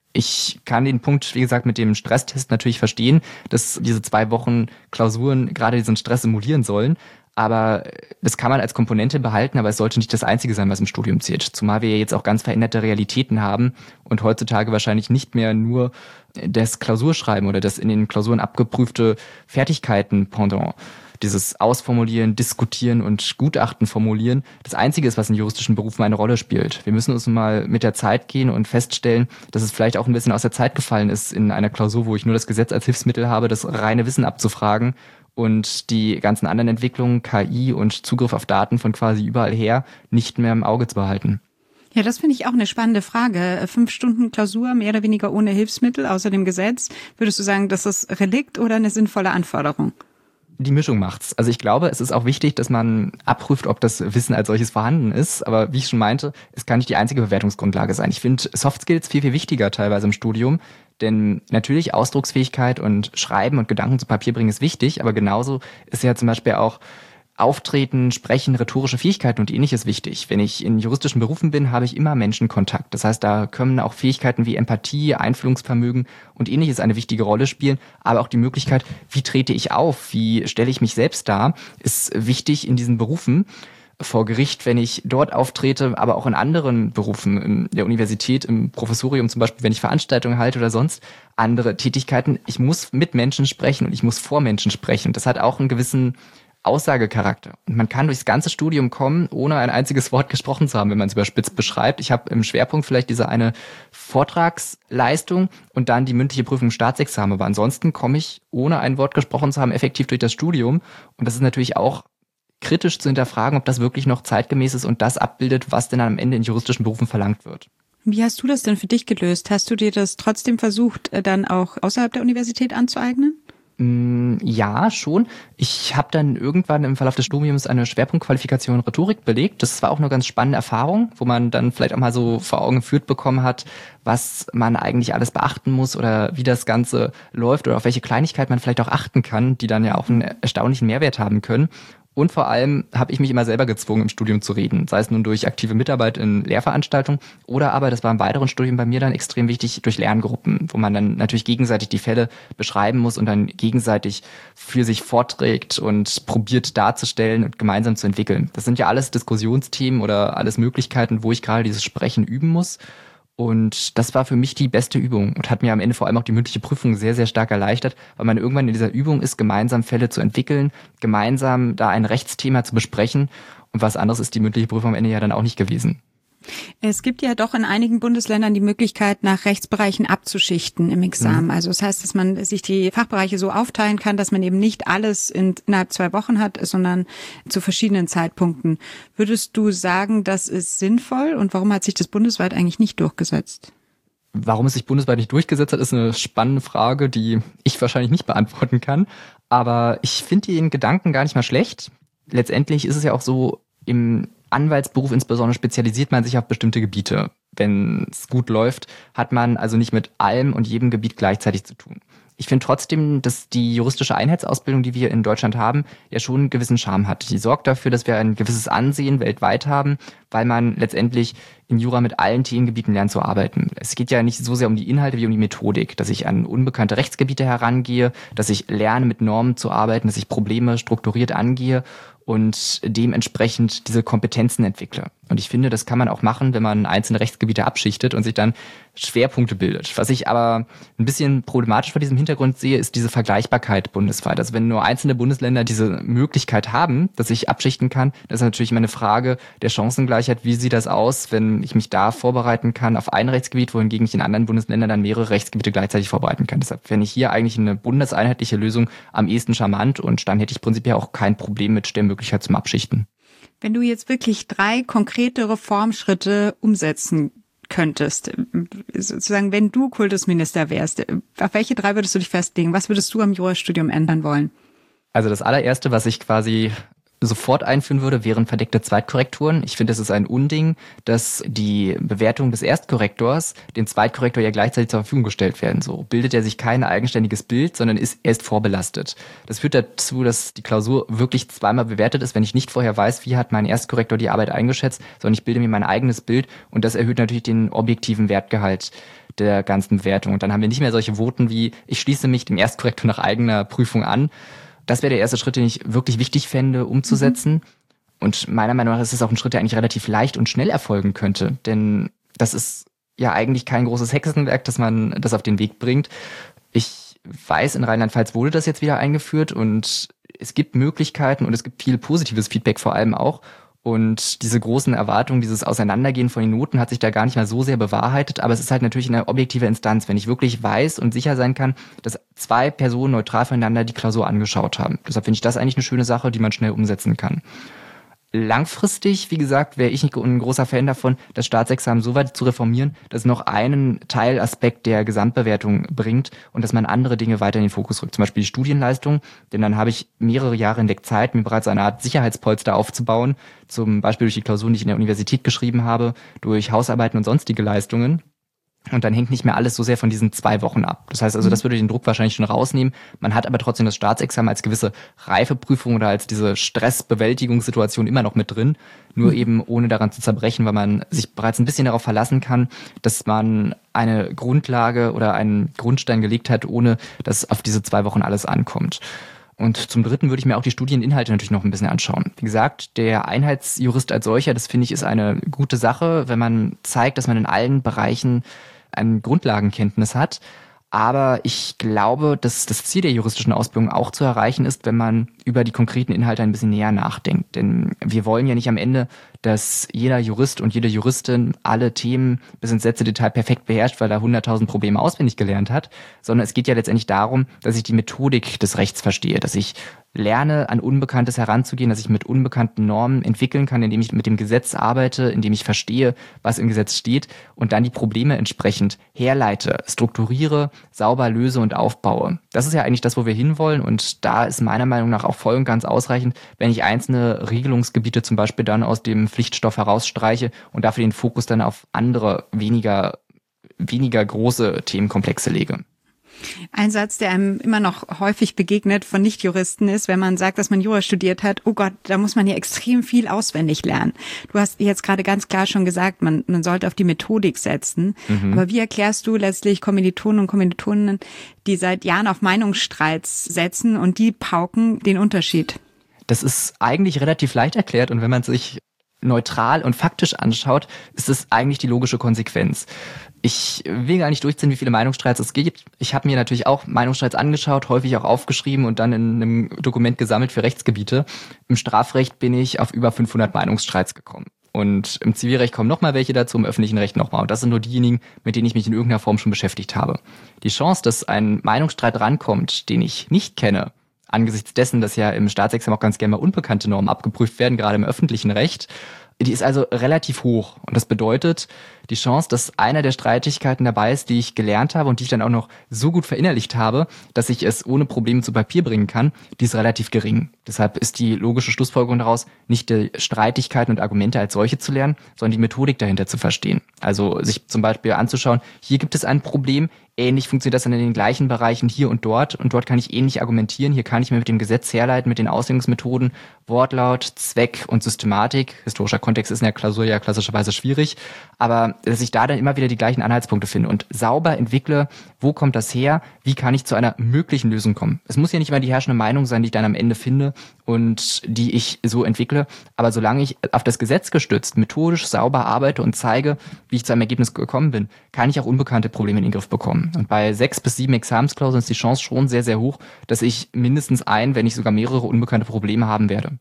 Ich kann den Punkt, wie gesagt, mit dem Stresstest natürlich verstehen, dass diese zwei Wochen Klausuren gerade diesen Stress simulieren sollen. Aber das kann man als Komponente behalten, aber es sollte nicht das Einzige sein, was im Studium zählt. Zumal wir jetzt auch ganz veränderte Realitäten haben und heutzutage wahrscheinlich nicht mehr nur das Klausurschreiben oder das in den Klausuren abgeprüfte Fertigkeiten-Pendant, dieses Ausformulieren, Diskutieren und Gutachten formulieren, das Einzige ist, was in juristischen Berufen eine Rolle spielt. Wir müssen uns mal mit der Zeit gehen und feststellen, dass es vielleicht auch ein bisschen aus der Zeit gefallen ist, in einer Klausur, wo ich nur das Gesetz als Hilfsmittel habe, das reine Wissen abzufragen und die ganzen anderen Entwicklungen, K I und Zugriff auf Daten von quasi überall her, nicht mehr im Auge zu behalten. Ja, das finde ich auch eine spannende Frage. Fünf Stunden Klausur, mehr oder weniger ohne Hilfsmittel, außer dem Gesetz. Würdest du sagen, das ist Relikt oder eine sinnvolle Anforderung? Die Mischung macht's. Also ich glaube, es ist auch wichtig, dass man abprüft, ob das Wissen als solches vorhanden ist. Aber wie ich schon meinte, es kann nicht die einzige Bewertungsgrundlage sein. Ich finde Soft Skills viel, viel wichtiger teilweise im Studium. Denn natürlich Ausdrucksfähigkeit und Schreiben und Gedanken zu Papier bringen ist wichtig, aber genauso ist ja zum Beispiel auch Auftreten, Sprechen, rhetorische Fähigkeiten und Ähnliches wichtig. Wenn ich in juristischen Berufen bin, habe ich immer Menschenkontakt. Das heißt, da können auch Fähigkeiten wie Empathie, Einfühlungsvermögen und Ähnliches eine wichtige Rolle spielen. Aber auch die Möglichkeit, wie trete ich auf, wie stelle ich mich selbst dar, ist wichtig in diesen Berufen. Vor Gericht, wenn ich dort auftrete, aber auch in anderen Berufen, in der Universität, im Professorium zum Beispiel, wenn ich Veranstaltungen halte oder sonst andere Tätigkeiten. Ich muss mit Menschen sprechen und ich muss vor Menschen sprechen. Das hat auch einen gewissen Aussagecharakter. Und man kann durchs ganze Studium kommen, ohne ein einziges Wort gesprochen zu haben, wenn man es überspitzt beschreibt. Ich habe im Schwerpunkt vielleicht diese eine Vortragsleistung und dann die mündliche Prüfung im Staatsexamen. Aber ansonsten komme ich, ohne ein Wort gesprochen zu haben, effektiv durch das Studium. Und das ist natürlich auch kritisch zu hinterfragen, ob das wirklich noch zeitgemäß ist und das abbildet, was denn am Ende in juristischen Berufen verlangt wird. Wie hast du das denn für dich gelöst? Hast du dir das trotzdem versucht, dann auch außerhalb der Universität anzueignen? Ja, schon. Ich habe dann irgendwann im Verlauf des Studiums eine Schwerpunktqualifikation Rhetorik belegt. Das war auch eine ganz spannende Erfahrung, wo man dann vielleicht auch mal so vor Augen geführt bekommen hat, was man eigentlich alles beachten muss oder wie das Ganze läuft oder auf welche Kleinigkeit man vielleicht auch achten kann, die dann ja auch einen erstaunlichen Mehrwert haben können. Und vor allem habe ich mich immer selber gezwungen, im Studium zu reden, sei es nun durch aktive Mitarbeit in Lehrveranstaltungen oder aber, das war im weiteren Studium bei mir dann extrem wichtig, durch Lerngruppen, wo man dann natürlich gegenseitig die Fälle beschreiben muss und dann gegenseitig für sich vorträgt und probiert darzustellen und gemeinsam zu entwickeln. Das sind ja alles Diskussionsthemen oder alles Möglichkeiten, wo ich gerade dieses Sprechen üben muss. Und das war für mich die beste Übung und hat mir am Ende vor allem auch die mündliche Prüfung sehr, sehr stark erleichtert, weil man irgendwann in dieser Übung ist, gemeinsam Fälle zu entwickeln, gemeinsam da ein Rechtsthema zu besprechen. Und was anderes ist die mündliche Prüfung am Ende ja dann auch nicht gewesen. Es gibt ja doch in einigen Bundesländern die Möglichkeit, nach Rechtsbereichen abzuschichten im Examen. Mhm. Also das heißt, dass man sich die Fachbereiche so aufteilen kann, dass man eben nicht alles in, innerhalb zwei Wochen hat, sondern zu verschiedenen Zeitpunkten. Würdest du sagen, das ist sinnvoll und warum hat sich das bundesweit eigentlich nicht durchgesetzt? Warum es sich bundesweit nicht durchgesetzt hat, ist eine spannende Frage, die ich wahrscheinlich nicht beantworten kann. Aber ich finde den Gedanken gar nicht mal schlecht. Letztendlich ist es ja auch so, im Anwaltsberuf insbesondere spezialisiert man sich auf bestimmte Gebiete. Wenn es gut läuft, hat man also nicht mit allem und jedem Gebiet gleichzeitig zu tun. Ich finde trotzdem, dass die juristische Einheitsausbildung, die wir in Deutschland haben, ja schon einen gewissen Charme hat. Die sorgt dafür, dass wir ein gewisses Ansehen weltweit haben, weil man letztendlich in Jura mit allen Themengebieten lernt zu arbeiten. Es geht ja nicht so sehr um die Inhalte wie um die Methodik, dass ich an unbekannte Rechtsgebiete herangehe, dass ich lerne, mit Normen zu arbeiten, dass ich Probleme strukturiert angehe und dementsprechend diese Kompetenzen entwickle. Und ich finde, das kann man auch machen, wenn man einzelne Rechtsgebiete abschichtet und sich dann Schwerpunkte bildet. Was ich aber ein bisschen problematisch vor diesem Hintergrund sehe, ist diese Vergleichbarkeit bundesweit. Also wenn nur einzelne Bundesländer diese Möglichkeit haben, dass ich abschichten kann, das ist natürlich immer eine Frage der Chancengleichheit. Wie sieht das aus, wenn ich mich da vorbereiten kann auf ein Rechtsgebiet, wohingegen ich in anderen Bundesländern dann mehrere Rechtsgebiete gleichzeitig vorbereiten kann. Deshalb fände ich hier eigentlich eine bundeseinheitliche Lösung am ehesten charmant und dann hätte ich prinzipiell auch kein Problem mit der Möglichkeit zum Abschichten. Wenn du jetzt wirklich drei konkrete Reformschritte umsetzen könntest, sozusagen, wenn du Kultusminister wärst, auf welche drei würdest du dich festlegen? Was würdest du am Jurastudium ändern wollen? Also das allererste, was ich quasi sofort einführen würde, wären verdeckte Zweitkorrekturen. Ich finde, es ist ein Unding, dass die Bewertung des Erstkorrektors dem Zweitkorrektor ja gleichzeitig zur Verfügung gestellt werden. So bildet er sich kein eigenständiges Bild, sondern ist erst vorbelastet. Das führt dazu, dass die Klausur wirklich zweimal bewertet ist, wenn ich nicht vorher weiß, wie hat mein Erstkorrektor die Arbeit eingeschätzt, sondern ich bilde mir mein eigenes Bild und das erhöht natürlich den objektiven Wertgehalt der ganzen Bewertung. Und dann haben wir nicht mehr solche Voten wie, ich schließe mich dem Erstkorrektor nach eigener Prüfung an. das wäre der erste Schritt, den ich wirklich wichtig fände, umzusetzen. Mhm. Und meiner Meinung nach ist es auch ein Schritt, der eigentlich relativ leicht und schnell erfolgen könnte. Denn das ist ja eigentlich kein großes Hexenwerk, dass man das auf den Weg bringt. Ich weiß, in Rheinland-Pfalz wurde das jetzt wieder eingeführt und es gibt Möglichkeiten und es gibt viel positives Feedback vor allem auch. Und diese großen Erwartungen, dieses Auseinandergehen von den Noten hat sich da gar nicht mal so sehr bewahrheitet. Aber es ist halt natürlich eine objektive Instanz, wenn ich wirklich weiß und sicher sein kann, dass zwei Personen neutral voneinander die Klausur angeschaut haben. Deshalb finde ich das eigentlich eine schöne Sache, die man schnell umsetzen kann. Langfristig, wie gesagt, wäre ich ein großer Fan davon, das Staatsexamen so weit zu reformieren, dass es noch einen Teilaspekt der Gesamtbewertung bringt und dass man andere Dinge weiter in den Fokus rückt. Zum Beispiel die Studienleistung, denn dann habe ich mehrere Jahre hinweg Zeit, mir bereits eine Art Sicherheitspolster aufzubauen, zum Beispiel durch die Klausuren, die ich in der Universität geschrieben habe, durch Hausarbeiten und sonstige Leistungen. Und dann hängt nicht mehr alles so sehr von diesen zwei Wochen ab. Das heißt also, das würde den Druck wahrscheinlich schon rausnehmen. Man hat aber trotzdem das Staatsexamen als gewisse Reifeprüfung oder als diese Stressbewältigungssituation immer noch mit drin. Nur eben ohne daran zu zerbrechen, weil man sich bereits ein bisschen darauf verlassen kann, dass man eine Grundlage oder einen Grundstein gelegt hat, ohne dass auf diese zwei Wochen alles ankommt. Und zum Dritten würde ich mir auch die Studieninhalte natürlich noch ein bisschen anschauen. Wie gesagt, der Einheitsjurist als solcher, das finde ich, ist eine gute Sache, wenn man zeigt, dass man in allen Bereichen eine Grundlagenkenntnis hat. Aber ich glaube, dass das Ziel der juristischen Ausbildung auch zu erreichen ist, wenn man über die konkreten Inhalte ein bisschen näher nachdenkt. Denn wir wollen ja nicht am Ende, dass jeder Jurist und jede Juristin alle Themen bis ins letzte Detail perfekt beherrscht, weil er hunderttausend Probleme auswendig gelernt hat, sondern es geht ja letztendlich darum, dass ich die Methodik des Rechts verstehe, dass ich lerne, an Unbekanntes heranzugehen, dass ich mit unbekannten Normen entwickeln kann, indem ich mit dem Gesetz arbeite, indem ich verstehe, was im Gesetz steht und dann die Probleme entsprechend herleite, strukturiere, sauber löse und aufbaue. Das ist ja eigentlich das, wo wir hinwollen, und da ist meiner Meinung nach auch voll und ganz ausreichend, wenn ich einzelne Regelungsgebiete zum Beispiel dann aus dem Pflichtstoff herausstreiche und dafür den Fokus dann auf andere, weniger, weniger große Themenkomplexe lege. Ein Satz, der einem immer noch häufig begegnet von Nichtjuristen ist, wenn man sagt, dass man Jura studiert hat: oh Gott, da muss man ja extrem viel auswendig lernen. Du hast jetzt gerade ganz klar schon gesagt, man, man sollte auf die Methodik setzen. Mhm. Aber wie erklärst du letztlich Kommilitonen und Kommilitoninnen, die seit Jahren auf Meinungsstreits setzen und die pauken, den Unterschied? Das ist eigentlich relativ leicht erklärt, und wenn man sich neutral und faktisch anschaut, ist es eigentlich die logische Konsequenz. Ich will gar nicht durchziehen, wie viele Meinungsstreits es gibt. Ich habe mir natürlich auch Meinungsstreits angeschaut, häufig auch aufgeschrieben und dann in einem Dokument gesammelt für Rechtsgebiete. Im Strafrecht bin ich auf über fünfhundert Meinungsstreits gekommen. Und im Zivilrecht kommen nochmal welche dazu, im öffentlichen Recht nochmal. Und das sind nur diejenigen, mit denen ich mich in irgendeiner Form schon beschäftigt habe. Die Chance, dass ein Meinungsstreit rankommt, den ich nicht kenne, angesichts dessen, dass ja im Staatsexamen auch ganz gerne mal unbekannte Normen abgeprüft werden, gerade im öffentlichen Recht, die ist also relativ hoch. Und das bedeutet, die Chance, dass einer der Streitigkeiten dabei ist, die ich gelernt habe und die ich dann auch noch so gut verinnerlicht habe, dass ich es ohne Probleme zu Papier bringen kann, die ist relativ gering. Deshalb ist die logische Schlussfolgerung daraus, nicht die Streitigkeiten und Argumente als solche zu lernen, sondern die Methodik dahinter zu verstehen. Also sich zum Beispiel anzuschauen, hier gibt es ein Problem, ähnlich funktioniert das dann in den gleichen Bereichen hier und dort, und dort kann ich ähnlich argumentieren, hier kann ich mir mit dem Gesetz herleiten, mit den Auslegungsmethoden, Wortlaut, Zweck und Systematik. Historischer Kontext ist in der Klausur ja klassischerweise schwierig, aber dass ich da dann immer wieder die gleichen Anhaltspunkte finde und sauber entwickle, wo kommt das her, wie kann ich zu einer möglichen Lösung kommen. Es muss ja nicht immer die herrschende Meinung sein, die ich dann am Ende finde und die ich so entwickle, aber solange ich auf das Gesetz gestützt, methodisch sauber arbeite und zeige, wie ich zu einem Ergebnis gekommen bin, kann ich auch unbekannte Probleme in den Griff bekommen. Und bei sechs bis sieben Examensklauseln ist die Chance schon sehr, sehr hoch, dass ich mindestens ein, wenn nicht sogar mehrere unbekannte Probleme haben werde.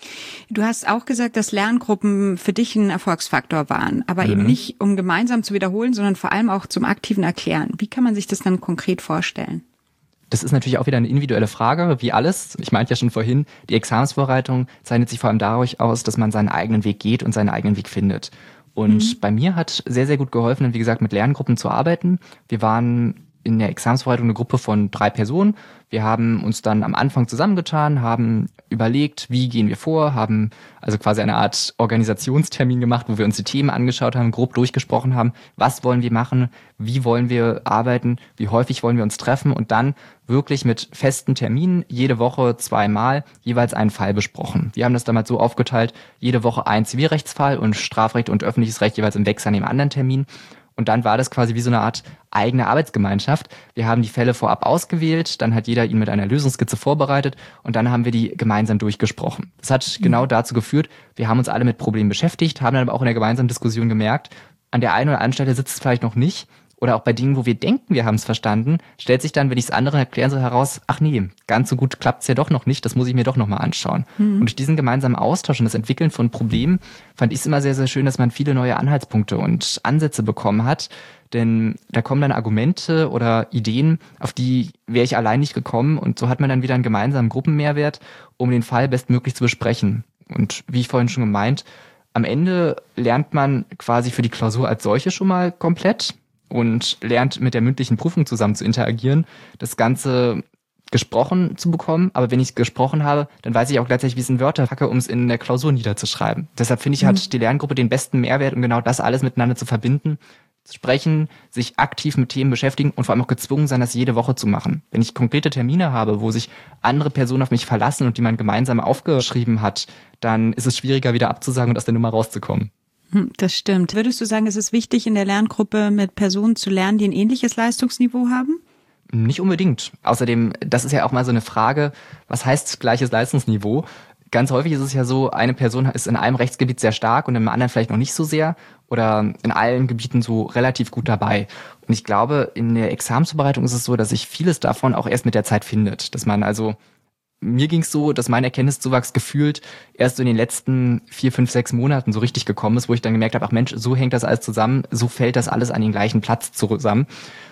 Du hast auch gesagt, dass Lerngruppen für dich ein Erfolgsfaktor waren, aber mhm. eben nicht, um gemeinsam zu wiederholen, sondern vor allem auch zum aktiven Erklären. Wie kann man sich das dann konkret vorstellen? Das ist natürlich auch wieder eine individuelle Frage, wie alles. Ich meinte ja schon vorhin, die Examensvorbereitung zeichnet sich vor allem dadurch aus, dass man seinen eigenen Weg geht und seinen eigenen Weg findet. Und mhm. bei mir hat sehr, sehr gut geholfen, wie gesagt, mit Lerngruppen zu arbeiten. Wir waren in der Examensvorbereitung eine Gruppe von drei Personen. Wir haben uns dann am Anfang zusammengetan, haben überlegt, wie gehen wir vor, haben also quasi eine Art Organisationstermin gemacht, wo wir uns die Themen angeschaut haben, grob durchgesprochen haben, was wollen wir machen, wie wollen wir arbeiten, wie häufig wollen wir uns treffen, und dann wirklich mit festen Terminen jede Woche zweimal jeweils einen Fall besprochen. Wir haben das damals so aufgeteilt, jede Woche ein Zivilrechtsfall und Strafrecht und öffentliches Recht jeweils im Wechsel an dem anderen Termin. Und dann war das quasi wie so eine Art eigene Arbeitsgemeinschaft. Wir haben die Fälle vorab ausgewählt, dann hat jeder ihn mit einer Lösungskizze vorbereitet und dann haben wir die gemeinsam durchgesprochen. Das hat mhm. genau dazu geführt, wir haben uns alle mit Problemen beschäftigt, haben dann aber auch in der gemeinsamen Diskussion gemerkt, an der einen oder anderen Stelle sitzt es vielleicht noch nicht. Oder auch bei Dingen, wo wir denken, wir haben es verstanden, stellt sich dann, wenn ich es anderen erklären soll, heraus, ach nee, ganz so gut klappt es ja doch noch nicht, das muss ich mir doch nochmal anschauen. Mhm. Und durch diesen gemeinsamen Austausch und das Entwickeln von Problemen fand ich es immer sehr, sehr schön, dass man viele neue Anhaltspunkte und Ansätze bekommen hat. Denn da kommen dann Argumente oder Ideen, auf die wäre ich allein nicht gekommen. Und so hat man dann wieder einen gemeinsamen Gruppenmehrwert, um den Fall bestmöglich zu besprechen. Und wie ich vorhin schon gemeint, am Ende lernt man quasi für die Klausur als solche schon mal komplett und lernt mit der mündlichen Prüfung zusammen zu interagieren, das Ganze gesprochen zu bekommen. Aber wenn ich es gesprochen habe, dann weiß ich auch gleichzeitig, wie es in Wörter packe, um es in der Klausur niederzuschreiben. Deshalb finde ich, mhm. hat die Lerngruppe den besten Mehrwert, um genau das alles miteinander zu verbinden, zu sprechen, sich aktiv mit Themen beschäftigen und vor allem auch gezwungen sein, das jede Woche zu machen. Wenn ich konkrete Termine habe, wo sich andere Personen auf mich verlassen und die man gemeinsam aufgeschrieben hat, dann ist es schwieriger, wieder abzusagen und aus der Nummer rauszukommen. Das stimmt. Würdest du sagen, es ist wichtig, in der Lerngruppe mit Personen zu lernen, die ein ähnliches Leistungsniveau haben? Nicht unbedingt. Außerdem, das ist ja auch mal so eine Frage, was heißt gleiches Leistungsniveau? Ganz häufig ist es ja so, eine Person ist in einem Rechtsgebiet sehr stark und im anderen vielleicht noch nicht so sehr oder in allen Gebieten so relativ gut dabei. Und ich glaube, in der Examensvorbereitung ist es so, dass sich vieles davon auch erst mit der Zeit findet. Dass man also Mir ging es so, dass mein Erkenntniszuwachs gefühlt erst so in den letzten vier, fünf, sechs Monaten so richtig gekommen ist, wo ich dann gemerkt habe, ach Mensch, so hängt das alles zusammen, so fällt das alles an den gleichen Platz zusammen.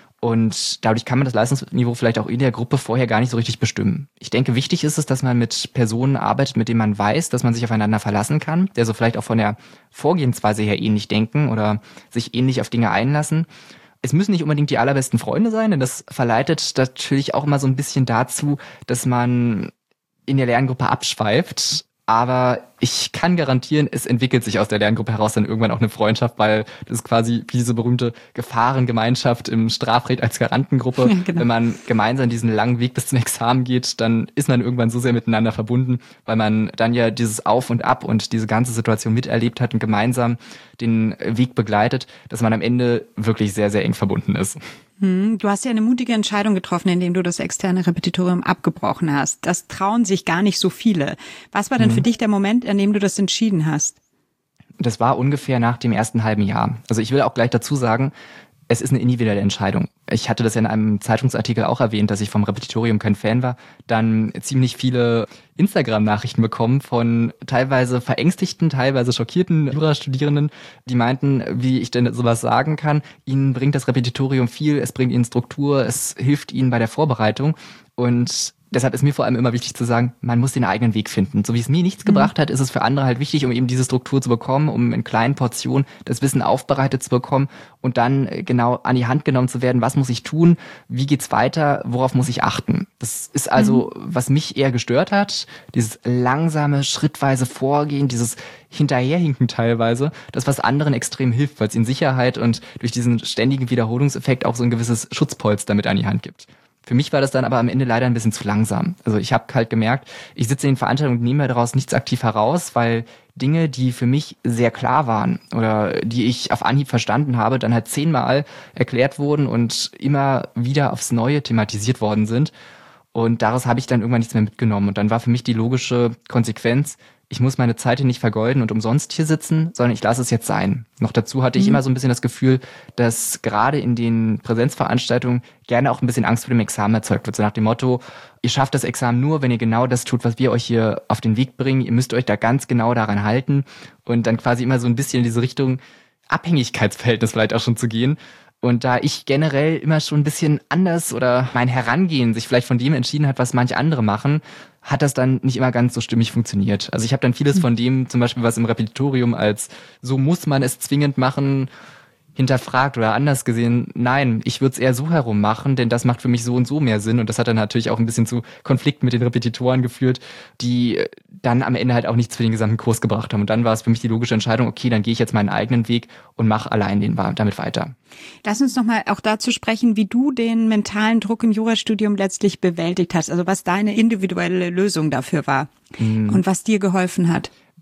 Und dadurch kann man das Leistungsniveau vielleicht auch in der Gruppe vorher gar nicht so richtig bestimmen. Ich denke, wichtig ist es, dass man mit Personen arbeitet, mit denen man weiß, dass man sich aufeinander verlassen kann, der so vielleicht auch von der Vorgehensweise her ähnlich denken oder sich ähnlich auf Dinge einlassen. Es müssen nicht unbedingt die allerbesten Freunde sein, denn das verleitet natürlich auch immer so ein bisschen dazu, dass man in der Lerngruppe abschweift. Aber ich kann garantieren, es entwickelt sich aus der Lerngruppe heraus dann irgendwann auch eine Freundschaft, weil das ist quasi wie diese berühmte Gefahrengemeinschaft im Strafrecht als Garantengruppe. Ja, genau. Wenn man gemeinsam diesen langen Weg bis zum Examen geht, dann ist man irgendwann so sehr miteinander verbunden, weil man dann ja dieses Auf und Ab und diese ganze Situation miterlebt hat und gemeinsam den Weg begleitet, dass man am Ende wirklich sehr, sehr eng verbunden ist. Du hast ja eine mutige Entscheidung getroffen, indem du das externe Repetitorium abgebrochen hast. Das trauen sich gar nicht so viele. Was war denn mhm. für dich der Moment, an dem du das entschieden hast? Das war ungefähr nach dem ersten halben Jahr. Also ich will auch gleich dazu sagen, es ist eine individuelle Entscheidung. Ich hatte das ja in einem Zeitungsartikel auch erwähnt, dass ich vom Repetitorium kein Fan war. Dann ziemlich viele Instagram-Nachrichten bekommen von teilweise verängstigten, teilweise schockierten Jurastudierenden, die meinten, wie ich denn sowas sagen kann. Ihnen bringt das Repetitorium viel, es bringt ihnen Struktur, es hilft ihnen bei der Vorbereitung. Und deshalb ist mir vor allem immer wichtig zu sagen, man muss den eigenen Weg finden. So wie es mir nichts gebracht hat, ist es für andere halt wichtig, um eben diese Struktur zu bekommen, um in kleinen Portionen das Wissen aufbereitet zu bekommen und dann genau an die Hand genommen zu werden, was muss ich tun, wie geht's weiter, worauf muss ich achten. Das ist also, was mich eher gestört hat, dieses langsame, schrittweise Vorgehen, dieses Hinterherhinken teilweise, das was anderen extrem hilft, weil es ihnen Sicherheit und durch diesen ständigen Wiederholungseffekt auch so ein gewisses Schutzpolster mit an die Hand gibt. Für mich war das dann aber am Ende leider ein bisschen zu langsam. Also ich habe halt gemerkt, ich sitze in den Veranstaltungen und nehme daraus nichts aktiv heraus, weil Dinge, die für mich sehr klar waren oder die ich auf Anhieb verstanden habe, dann halt zehnmal erklärt wurden und immer wieder aufs Neue thematisiert worden sind. Und daraus habe ich dann irgendwann nichts mehr mitgenommen. Und dann war für mich die logische Konsequenz, ich muss meine Zeit hier nicht vergeuden und umsonst hier sitzen, sondern ich lasse es jetzt sein. Noch dazu hatte ich mhm. immer so ein bisschen das Gefühl, dass gerade in den Präsenzveranstaltungen gerne auch ein bisschen Angst vor dem Examen erzeugt wird. So nach dem Motto, ihr schafft das Examen nur, wenn ihr genau das tut, was wir euch hier auf den Weg bringen. Ihr müsst euch da ganz genau daran halten und dann quasi immer so ein bisschen in diese Richtung Abhängigkeitsverhältnis vielleicht auch schon zu gehen. Und da ich generell immer schon ein bisschen anders oder mein Herangehen sich vielleicht von dem entschieden hat, was manche andere machen, hat das dann nicht immer ganz so stimmig funktioniert. Also ich habe dann vieles von dem, zum Beispiel was im Repetitorium als so muss man es zwingend machen, hinterfragt oder anders gesehen. Nein, ich würde es eher so herum machen, denn das macht für mich so und so mehr Sinn. Und das hat dann natürlich auch ein bisschen zu Konflikten mit den Repetitoren geführt, die dann am Ende halt auch nichts für den gesamten Kurs gebracht haben. Und dann war es für mich die logische Entscheidung, okay, dann gehe ich jetzt meinen eigenen Weg und mache allein den damit weiter. Lass uns nochmal auch dazu sprechen, wie du den mentalen Druck im Jurastudium letztlich bewältigt hast. Also was deine individuelle Lösung dafür war mhm. und was dir geholfen hat.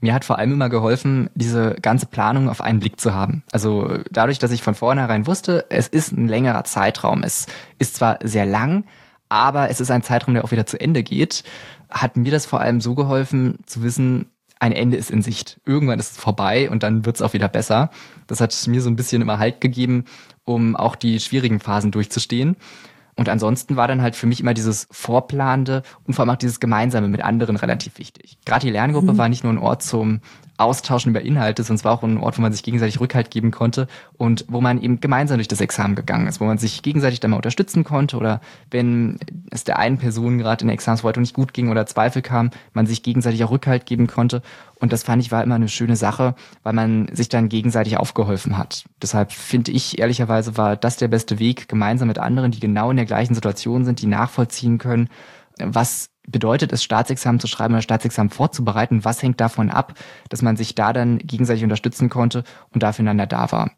Mir hat vor allem immer geholfen, diese ganze Planung auf einen Blick zu haben. Also dadurch, dass ich von vornherein wusste, es ist ein längerer Zeitraum. Es ist zwar sehr lang, aber es ist ein Zeitraum, der auch wieder zu Ende geht, hat mir das vor allem so geholfen, zu wissen, ein Ende ist in Sicht. Irgendwann ist es vorbei und dann wird es auch wieder besser. Das hat mir so ein bisschen immer Halt gegeben, um auch die schwierigen Phasen durchzustehen. Und ansonsten war dann halt für mich immer dieses Vorplanende und vor allem auch dieses Gemeinsame mit anderen relativ wichtig. Gerade die Lerngruppe mhm. war nicht nur ein Ort zum Austauschen über Inhalte, sondern es war auch ein Ort, wo man sich gegenseitig Rückhalt geben konnte und wo man eben gemeinsam durch das Examen gegangen ist, wo man sich gegenseitig dann mal unterstützen konnte oder wenn es der einen Person gerade in der Examensvorbereitung nicht gut ging oder Zweifel kam, man sich gegenseitig auch Rückhalt geben konnte. Und das fand ich war immer eine schöne Sache, weil man sich dann gegenseitig aufgeholfen hat. Deshalb finde ich, ehrlicherweise war das der beste Weg, gemeinsam mit anderen, die genau in der gleichen Situation sind, die nachvollziehen können, was bedeutet es, Staatsexamen zu schreiben oder Staatsexamen vorzubereiten, was hängt davon ab, dass man sich da dann gegenseitig unterstützen konnte und da füreinander da war.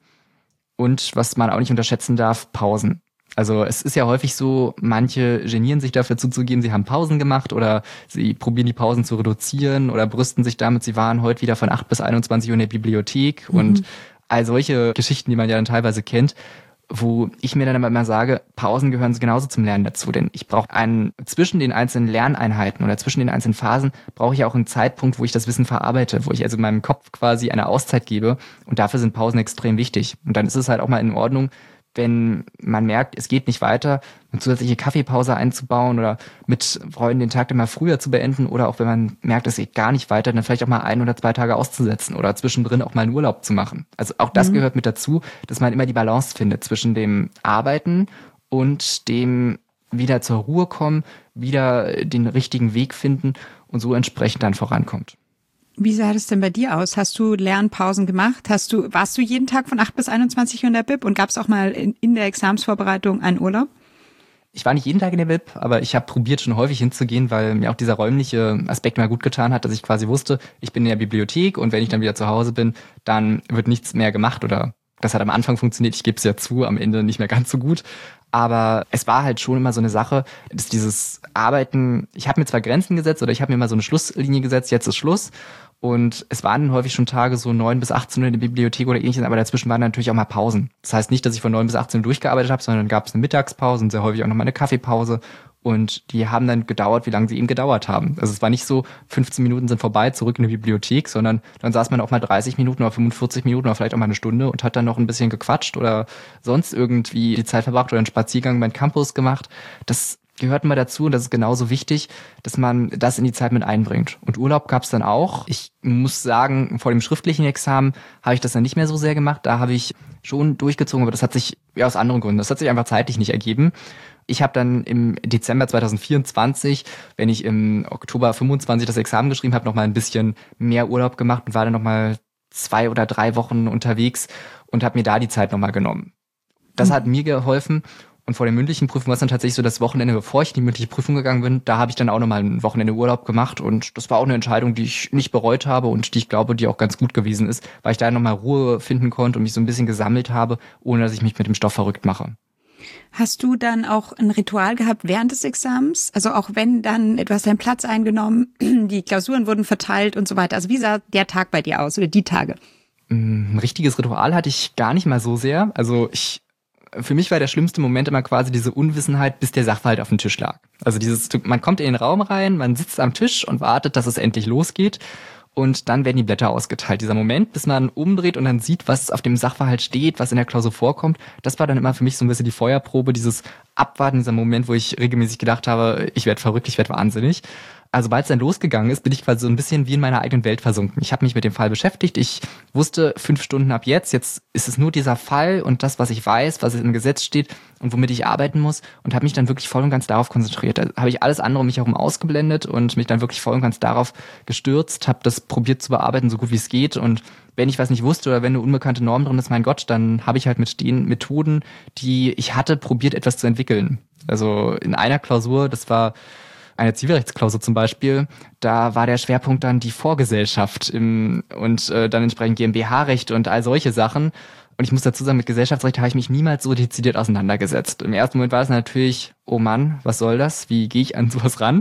Und was man auch nicht unterschätzen darf, Pausen. Also es ist ja häufig so, manche genieren sich dafür zuzugeben, sie haben Pausen gemacht oder sie probieren die Pausen zu reduzieren oder brüsten sich damit, sie waren heute wieder von acht bis einundzwanzig Uhr in der Bibliothek mhm. und all solche Geschichten, die man ja dann teilweise kennt, wo ich mir dann immer sage, Pausen gehören genauso zum Lernen dazu, denn ich brauche einen, zwischen den einzelnen Lerneinheiten oder zwischen den einzelnen Phasen brauche ich auch einen Zeitpunkt, wo ich das Wissen verarbeite, wo ich also meinem Kopf quasi eine Auszeit gebe und dafür sind Pausen extrem wichtig. Und dann ist es halt auch mal in Ordnung, wenn man merkt, es geht nicht weiter, eine zusätzliche Kaffeepause einzubauen oder mit Freunden den Tag dann mal früher zu beenden oder auch wenn man merkt, es geht gar nicht weiter, dann vielleicht auch mal ein oder zwei Tage auszusetzen oder zwischendrin auch mal einen Urlaub zu machen. Also auch das mhm. gehört mit dazu, dass man immer die Balance findet zwischen dem Arbeiten und dem wieder zur Ruhe kommen, wieder den richtigen Weg finden und so entsprechend dann vorankommt. Wie sah das denn bei dir aus? Hast du Lernpausen gemacht? Hast du, warst du jeden Tag von acht bis einundzwanzig Uhr in der Bib und gab es auch mal in, in der Examensvorbereitung einen Urlaub? Ich war nicht jeden Tag in der Bib, aber ich habe probiert, schon häufig hinzugehen, weil mir auch dieser räumliche Aspekt mal gut getan hat, dass ich quasi wusste, ich bin in der Bibliothek und wenn ich dann wieder zu Hause bin, dann wird nichts mehr gemacht oder das hat am Anfang funktioniert, ich gebe es ja zu, am Ende nicht mehr ganz so gut. Aber es war halt schon immer so eine Sache, dass dieses Arbeiten, ich habe mir zwar Grenzen gesetzt oder ich habe mir mal so eine Schlusslinie gesetzt, jetzt ist Schluss. Und es waren häufig schon Tage so neun bis achtzehn Uhr in der Bibliothek oder ähnliches, aber dazwischen waren natürlich auch mal Pausen. Das heißt nicht, dass ich von neun bis achtzehn Uhr durchgearbeitet habe, sondern dann gab es eine Mittagspause und sehr häufig auch noch mal eine Kaffeepause. Und die haben dann gedauert, wie lange sie eben gedauert haben. Also es war nicht so, fünfzehn Minuten sind vorbei, zurück in die Bibliothek, sondern dann saß man auch mal dreißig Minuten oder fünfundvierzig Minuten oder vielleicht auch mal eine Stunde und hat dann noch ein bisschen gequatscht oder sonst irgendwie die Zeit verbracht oder einen Spaziergang beim Campus gemacht. Das gehört mal dazu und das ist genauso wichtig, dass man das in die Zeit mit einbringt. Und Urlaub gab es dann auch. Ich muss sagen, vor dem schriftlichen Examen habe ich das dann nicht mehr so sehr gemacht. Da habe ich schon durchgezogen, aber das hat sich ja aus anderen Gründen, das hat sich einfach zeitlich nicht ergeben. Ich habe dann im Dezember zwanzig vierundzwanzig, wenn ich im Oktober fünfundzwanzig das Examen geschrieben habe, noch mal ein bisschen mehr Urlaub gemacht und war dann noch mal zwei oder drei Wochen unterwegs und habe mir da die Zeit noch mal genommen. Das mhm. hat mir geholfen. Und vor der mündlichen Prüfung war es dann tatsächlich so, das Wochenende, bevor ich in die mündliche Prüfung gegangen bin, da habe ich dann auch nochmal ein Wochenende Urlaub gemacht und das war auch eine Entscheidung, die ich nicht bereut habe und die ich glaube, die auch ganz gut gewesen ist, weil ich da nochmal Ruhe finden konnte und mich so ein bisschen gesammelt habe, ohne dass ich mich mit dem Stoff verrückt mache. Hast du dann auch ein Ritual gehabt während des Examens? Also auch wenn dann, du hast deinen Platz eingenommen, die Klausuren wurden verteilt und so weiter. Also wie sah der Tag bei dir aus oder die Tage? Ein richtiges Ritual hatte ich gar nicht mal so sehr. Also ich Für mich war der schlimmste Moment immer quasi diese Unwissenheit, bis der Sachverhalt auf dem Tisch lag. Also dieses, man kommt in den Raum rein, man sitzt am Tisch und wartet, dass es endlich losgeht und dann werden die Blätter ausgeteilt. Dieser Moment, bis man umdreht und dann sieht, was auf dem Sachverhalt steht, was in der Klausur vorkommt, das war dann immer für mich so ein bisschen die Feuerprobe, dieses Abwarten, dieser Moment, wo ich regelmäßig gedacht habe, ich werde verrückt, ich werde wahnsinnig. Also sobald es dann losgegangen ist, bin ich quasi so ein bisschen wie in meiner eigenen Welt versunken. Ich habe mich mit dem Fall beschäftigt. Ich wusste fünf Stunden ab jetzt, jetzt ist es nur dieser Fall und das, was ich weiß, was im Gesetz steht und womit ich arbeiten muss und habe mich dann wirklich voll und ganz darauf konzentriert. Da habe ich alles andere um mich herum ausgeblendet und mich dann wirklich voll und ganz darauf gestürzt, habe das probiert zu bearbeiten, so gut wie es geht und wenn ich was nicht wusste oder wenn eine unbekannte Norm drin ist, mein Gott, dann habe ich halt mit den Methoden, die ich hatte, probiert, etwas zu entwickeln. Also in einer Klausur, das war eine Zivilrechtsklausur zum Beispiel, da war der Schwerpunkt dann die Vorgesellschaft im, und äh, dann entsprechend GmbH-Recht und all solche Sachen. Und ich muss dazu sagen, mit Gesellschaftsrecht habe ich mich niemals so dezidiert auseinandergesetzt. Im ersten Moment war es natürlich, oh Mann, was soll das? Wie gehe ich an sowas ran?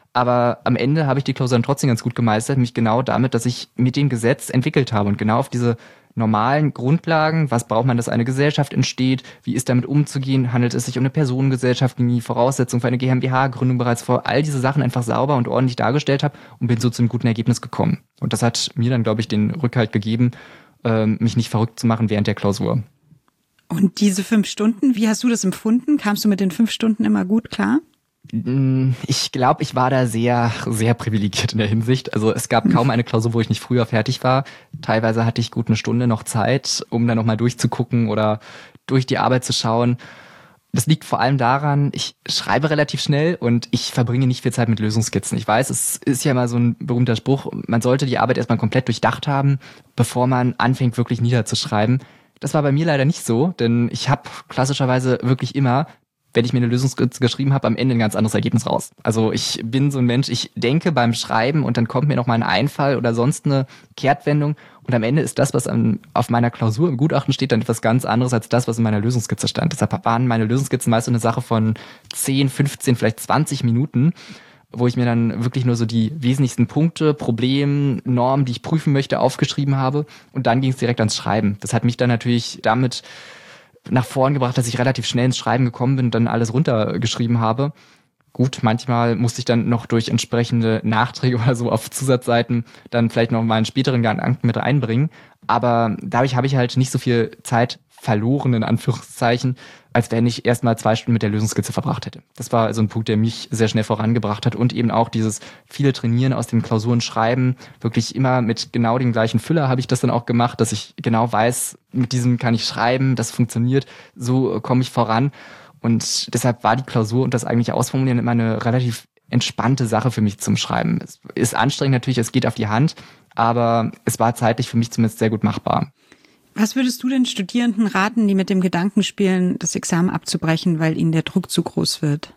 Aber am Ende habe ich die Klausur dann trotzdem ganz gut gemeistert, mich genau damit, dass ich mit dem Gesetz entwickelt habe und genau auf diese normalen Grundlagen, was braucht man, dass eine Gesellschaft entsteht, wie ist damit umzugehen, handelt es sich um eine Personengesellschaft, die Voraussetzungen für eine GmbH-Gründung bereits vor, all diese Sachen einfach sauber und ordentlich dargestellt habe und bin so zu einem guten Ergebnis gekommen. Und das hat mir dann, glaube ich, den Rückhalt gegeben, ähm, mich nicht verrückt zu machen während der Klausur. Und diese fünf Stunden, wie hast du das empfunden? Kamst du mit den fünf Stunden immer gut klar? Ich glaube, ich war da sehr, sehr privilegiert in der Hinsicht. Also es gab kaum eine Klausur, wo ich nicht früher fertig war. Teilweise hatte ich gut eine Stunde noch Zeit, um dann nochmal durchzugucken oder durch die Arbeit zu schauen. Das liegt vor allem daran, ich schreibe relativ schnell und ich verbringe nicht viel Zeit mit Lösungsskizzen. Ich weiß, es ist ja immer so ein berühmter Spruch, man sollte die Arbeit erstmal komplett durchdacht haben, bevor man anfängt, wirklich niederzuschreiben. Das war bei mir leider nicht so, denn ich habe klassischerweise wirklich immer, wenn ich mir eine Lösungskizze geschrieben habe, am Ende ein ganz anderes Ergebnis raus. Also ich bin so ein Mensch, ich denke beim Schreiben und dann kommt mir noch mal ein Einfall oder sonst eine Kehrtwendung und am Ende ist das, was an, auf meiner Klausur im Gutachten steht, dann etwas ganz anderes als das, was in meiner Lösungskizze stand. Deshalb waren meine Lösungskizzen meist so eine Sache von zehn, fünfzehn, vielleicht zwanzig Minuten, wo ich mir dann wirklich nur so die wesentlichsten Punkte, Probleme, Normen, die ich prüfen möchte, aufgeschrieben habe und dann ging es direkt ans Schreiben. Das hat mich dann natürlich damit nach vorn gebracht, dass ich relativ schnell ins Schreiben gekommen bin und dann alles runtergeschrieben habe. Gut, manchmal musste ich dann noch durch entsprechende Nachträge oder so auf Zusatzseiten dann vielleicht noch mal einen späteren Gedanken mit einbringen. Aber dadurch habe ich halt nicht so viel Zeit verloren, in Anführungszeichen, als wenn ich erst mal zwei Stunden mit der Lösungskizze verbracht hätte. Das war so ein Punkt, der mich sehr schnell vorangebracht hat und eben auch dieses viele Trainieren aus den Klausuren schreiben, wirklich immer mit genau dem gleichen Füller habe ich das dann auch gemacht, dass ich genau weiß, mit diesem kann ich schreiben, das funktioniert, so komme ich voran und deshalb war die Klausur und das eigentliche Ausformulieren immer eine relativ entspannte Sache für mich zum Schreiben. Es ist anstrengend natürlich, es geht auf die Hand, aber es war zeitlich für mich zumindest sehr gut machbar. Was würdest du den Studierenden raten, die mit dem Gedanken spielen, das Examen abzubrechen, weil ihnen der Druck zu groß wird?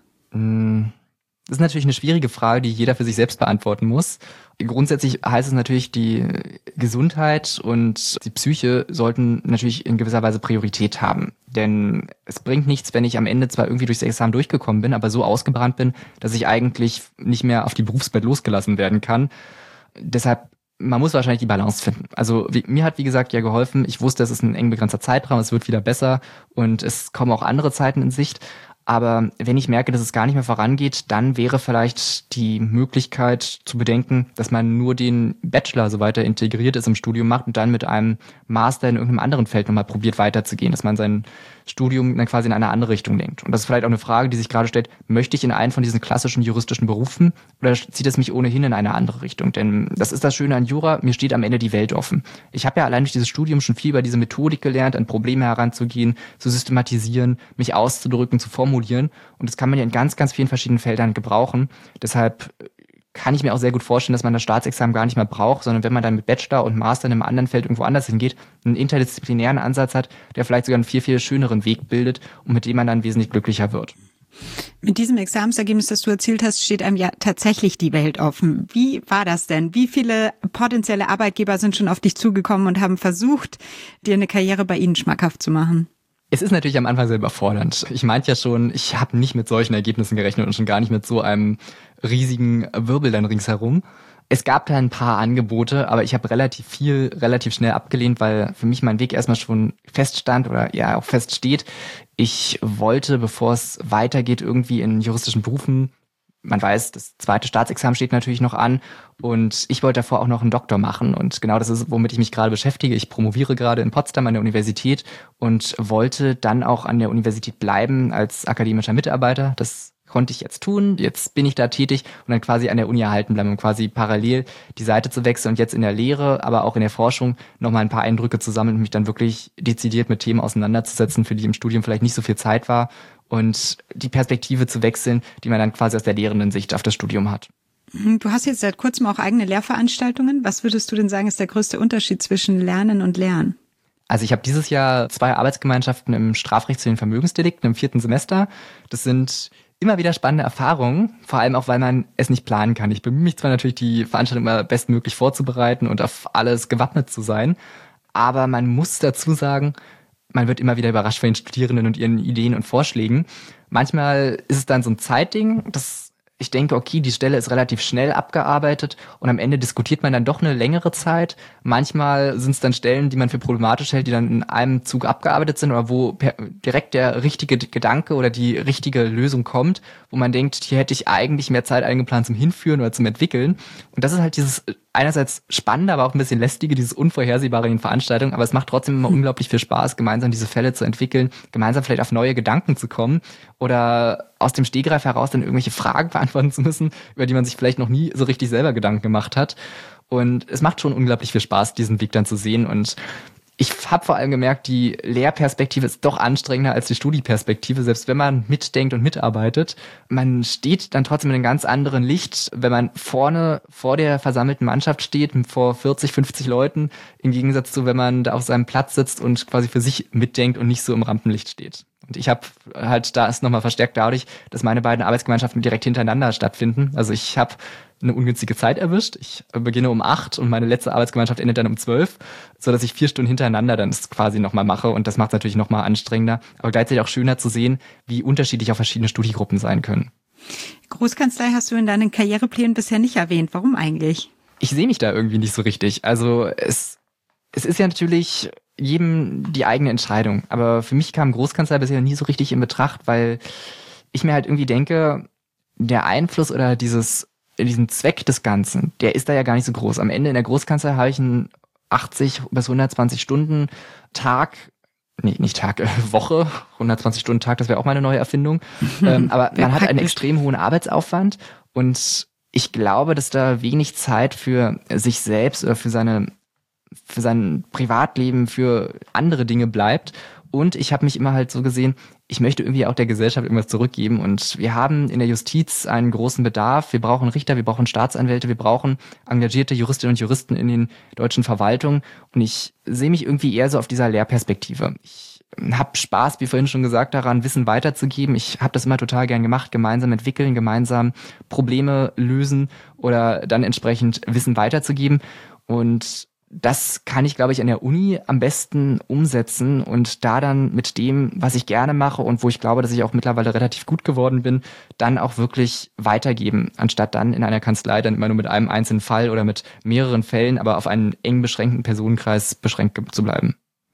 Das ist natürlich eine schwierige Frage, die jeder für sich selbst beantworten muss. Grundsätzlich heißt es natürlich, die Gesundheit und die Psyche sollten natürlich in gewisser Weise Priorität haben. Denn es bringt nichts, wenn ich am Ende zwar irgendwie durchs Examen durchgekommen bin, aber so ausgebrannt bin, dass ich eigentlich nicht mehr auf die Berufswelt losgelassen werden kann. Deshalb man muss wahrscheinlich die Balance finden. Also wie, mir hat, wie gesagt, ja geholfen. Ich wusste, es ist ein eng begrenzter Zeitraum, es wird wieder besser und es kommen auch andere Zeiten in Sicht. Aber wenn ich merke, dass es gar nicht mehr vorangeht, dann wäre vielleicht die Möglichkeit zu bedenken, dass man nur den Bachelor so weiter integriert ist im Studium macht und dann mit einem Master in irgendeinem anderen Feld nochmal probiert weiterzugehen, dass man sein Studium dann quasi in eine andere Richtung lenkt. Und das ist vielleicht auch eine Frage, die sich gerade stellt, möchte ich in einen von diesen klassischen juristischen Berufen oder zieht es mich ohnehin in eine andere Richtung? Denn das ist das Schöne an Jura, mir steht am Ende die Welt offen. Ich habe ja allein durch dieses Studium schon viel über diese Methodik gelernt, an Probleme heranzugehen, zu systematisieren, mich auszudrücken, zu formulieren. Und das kann man ja in ganz, ganz vielen verschiedenen Feldern gebrauchen. Deshalb kann ich mir auch sehr gut vorstellen, dass man das Staatsexamen gar nicht mehr braucht, sondern wenn man dann mit Bachelor und Master in einem anderen Feld irgendwo anders hingeht, einen interdisziplinären Ansatz hat, der vielleicht sogar einen viel, viel schöneren Weg bildet und mit dem man dann wesentlich glücklicher wird. Mit diesem Examensergebnis, das du erzielt hast, steht einem ja tatsächlich die Welt offen. Wie war das denn? Wie viele potenzielle Arbeitgeber sind schon auf dich zugekommen und haben versucht, dir eine Karriere bei ihnen schmackhaft zu machen? Es ist natürlich am Anfang sehr überfordernd. Ich meinte ja schon, ich habe nicht mit solchen Ergebnissen gerechnet und schon gar nicht mit so einem riesigen Wirbel dann ringsherum. Es gab da ein paar Angebote, aber ich habe relativ viel, relativ schnell abgelehnt, weil für mich mein Weg erstmal schon feststand oder ja auch feststeht. Ich wollte, bevor es weitergeht, irgendwie in juristischen Berufen, man weiß, das zweite Staatsexamen steht natürlich noch an und ich wollte davor auch noch einen Doktor machen und genau das ist, womit ich mich gerade beschäftige. Ich promoviere gerade in Potsdam an der Universität und wollte dann auch an der Universität bleiben als akademischer Mitarbeiter. Das konnte ich jetzt tun, jetzt bin ich da tätig und dann quasi an der Uni erhalten bleiben, um quasi parallel die Seite zu wechseln und jetzt in der Lehre, aber auch in der Forschung nochmal ein paar Eindrücke zu sammeln und mich dann wirklich dezidiert mit Themen auseinanderzusetzen, für die im Studium vielleicht nicht so viel Zeit war und die Perspektive zu wechseln, die man dann quasi aus der lehrenden Sicht auf das Studium hat. Du hast jetzt seit kurzem auch eigene Lehrveranstaltungen. Was würdest du denn sagen, ist der größte Unterschied zwischen Lernen und Lernen? Also ich habe dieses Jahr zwei Arbeitsgemeinschaften im Strafrecht zu den Vermögensdelikten im vierten Semester. Das sind immer wieder spannende Erfahrungen, vor allem auch, weil man es nicht planen kann. Ich bemühe mich zwar natürlich, die Veranstaltung immer bestmöglich vorzubereiten und auf alles gewappnet zu sein, aber man muss dazu sagen, man wird immer wieder überrascht von den Studierenden und ihren Ideen und Vorschlägen. Manchmal ist es dann so ein Zeitding, das ich denke, okay, die Stelle ist relativ schnell abgearbeitet und am Ende diskutiert man dann doch eine längere Zeit. Manchmal sind es dann Stellen, die man für problematisch hält, die dann in einem Zug abgearbeitet sind oder wo per, direkt der richtige Gedanke oder die richtige Lösung kommt, wo man denkt, hier hätte ich eigentlich mehr Zeit eingeplant zum Hinführen oder zum Entwickeln. Und das ist halt dieses einerseits spannende, aber auch ein bisschen lästige, dieses Unvorhersehbare in den Veranstaltungen, aber es macht trotzdem immer unglaublich viel Spaß, gemeinsam diese Fälle zu entwickeln, gemeinsam vielleicht auf neue Gedanken zu kommen oder aus dem Stegreif heraus dann irgendwelche Fragen beantworten zu müssen, über die man sich vielleicht noch nie so richtig selber Gedanken gemacht hat. Und es macht schon unglaublich viel Spaß, diesen Weg dann zu sehen. Und ich habe vor allem gemerkt, die Lehrperspektive ist doch anstrengender als die Studieperspektive, selbst wenn man mitdenkt und mitarbeitet. Man steht dann trotzdem in einem ganz anderen Licht, wenn man vorne vor der versammelten Mannschaft steht, vor vierzig, fünfzig Leuten, im Gegensatz zu, wenn man da auf seinem Platz sitzt und quasi für sich mitdenkt und nicht so im Rampenlicht steht. Und ich habe halt, da ist nochmal verstärkt dadurch, dass meine beiden Arbeitsgemeinschaften direkt hintereinander stattfinden. Also ich habe eine ungünstige Zeit erwischt. Ich beginne um acht und meine letzte Arbeitsgemeinschaft endet dann um zwölf, so dass ich vier Stunden hintereinander dann quasi nochmal mache. Und das macht es natürlich nochmal anstrengender, aber gleichzeitig auch schöner zu sehen, wie unterschiedlich auch verschiedene Studiegruppen sein können. Großkanzlei hast du in deinen Karriereplänen bisher nicht erwähnt. Warum eigentlich? Ich sehe mich da irgendwie nicht so richtig. Also es, es ist ja natürlich jedem die eigene Entscheidung. Aber für mich kam Großkanzlei bisher nie so richtig in Betracht, weil ich mir halt irgendwie denke, der Einfluss oder dieses diesen Zweck des Ganzen, der ist da ja gar nicht so groß. Am Ende in der Großkanzlei habe ich einen achtzig bis hundertzwanzig Stunden Tag, nee, nicht Tag, äh, Woche, hundertzwanzig Stunden Tag, das wäre auch mal eine neue Erfindung. ähm, aber man hat einen extrem hohen Arbeitsaufwand und ich glaube, dass da wenig Zeit für sich selbst oder für seine, für sein Privatleben, für andere Dinge bleibt. Und ich habe mich immer halt so gesehen, ich möchte irgendwie auch der Gesellschaft irgendwas zurückgeben. Und wir haben in der Justiz einen großen Bedarf. Wir brauchen Richter, wir brauchen Staatsanwälte, wir brauchen engagierte Juristinnen und Juristen in den deutschen Verwaltungen. Und ich sehe mich irgendwie eher so auf dieser Lehrperspektive. Ich habe Spaß, wie vorhin schon gesagt, daran, Wissen weiterzugeben. Ich habe das immer total gern gemacht, gemeinsam entwickeln, gemeinsam Probleme lösen oder dann entsprechend Wissen weiterzugeben. Und das kann ich, glaube ich, an der Uni am besten umsetzen und da dann mit dem, was ich gerne mache und wo ich glaube, dass ich auch mittlerweile relativ gut geworden bin, dann auch wirklich weitergeben, anstatt dann in einer Kanzlei dann immer nur mit einem einzelnen Fall oder mit mehreren Fällen, aber auf einen eng beschränkten Personenkreis beschränkt zu bleiben.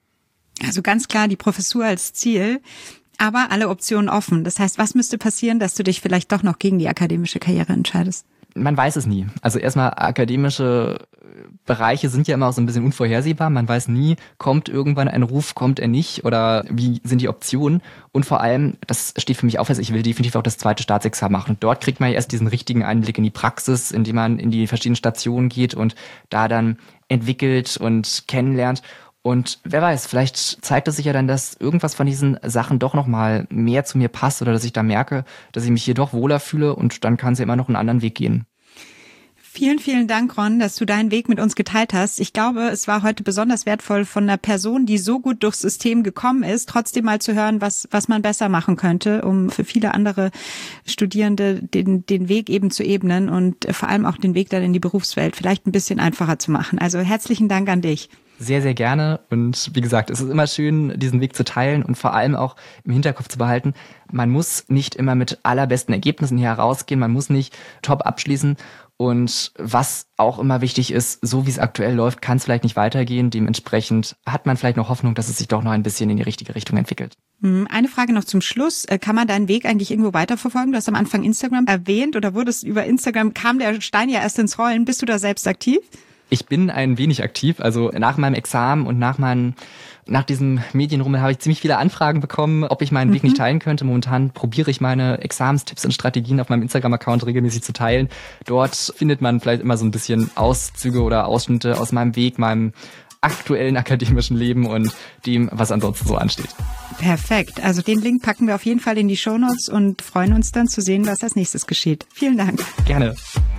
Also ganz klar die Professur als Ziel, aber alle Optionen offen. Das heißt, was müsste passieren, dass du dich vielleicht doch noch gegen die akademische Karriere entscheidest? Man weiß es nie. Also erstmal akademische Bereiche sind ja immer auch so ein bisschen unvorhersehbar. Man weiß nie, kommt irgendwann ein Ruf, kommt er nicht oder wie sind die Optionen. Und vor allem, das steht für mich auch fest, ich will definitiv auch das zweite Staatsexamen machen. Und dort kriegt man ja erst diesen richtigen Einblick in die Praxis, indem man in die verschiedenen Stationen geht und da dann entwickelt und kennenlernt. Und wer weiß, vielleicht zeigt es sich ja dann, dass irgendwas von diesen Sachen doch nochmal mehr zu mir passt oder dass ich da merke, dass ich mich hier doch wohler fühle und dann kann es ja immer noch einen anderen Weg gehen. Vielen, vielen Dank, Ron, dass du deinen Weg mit uns geteilt hast. Ich glaube, es war heute besonders wertvoll, von einer Person, die so gut durchs System gekommen ist, trotzdem mal zu hören, was was man besser machen könnte, um für viele andere Studierende den den Weg eben zu ebnen und vor allem auch den Weg dann in die Berufswelt vielleicht ein bisschen einfacher zu machen. Also herzlichen Dank an dich. Sehr, sehr gerne. Und wie gesagt, es ist immer schön, diesen Weg zu teilen und vor allem auch im Hinterkopf zu behalten, man muss nicht immer mit allerbesten Ergebnissen hier herausgehen, man muss nicht top abschließen. Und was auch immer wichtig ist, so wie es aktuell läuft, kann es vielleicht nicht weitergehen. Dementsprechend hat man vielleicht noch Hoffnung, dass es sich doch noch ein bisschen in die richtige Richtung entwickelt. Eine Frage noch zum Schluss. Kann man deinen Weg eigentlich irgendwo weiterverfolgen? Du hast am Anfang Instagram erwähnt oder wurdest über Instagram, kam der Stein ja erst ins Rollen. Bist du da selbst aktiv? Ich bin ein wenig aktiv. Also nach meinem Examen und nach meinem Nach diesem Medienrummel habe ich ziemlich viele Anfragen bekommen, ob ich meinen mhm. Weg nicht teilen könnte. Momentan probiere ich meine Examenstipps und Strategien auf meinem Instagram-Account regelmäßig zu teilen. Dort findet man vielleicht immer so ein bisschen Auszüge oder Ausschnitte aus meinem Weg, meinem aktuellen akademischen Leben und dem, was ansonsten so ansteht. Perfekt. Also den Link packen wir auf jeden Fall in die Shownotes und freuen uns dann zu sehen, was als nächstes geschieht. Vielen Dank. Gerne.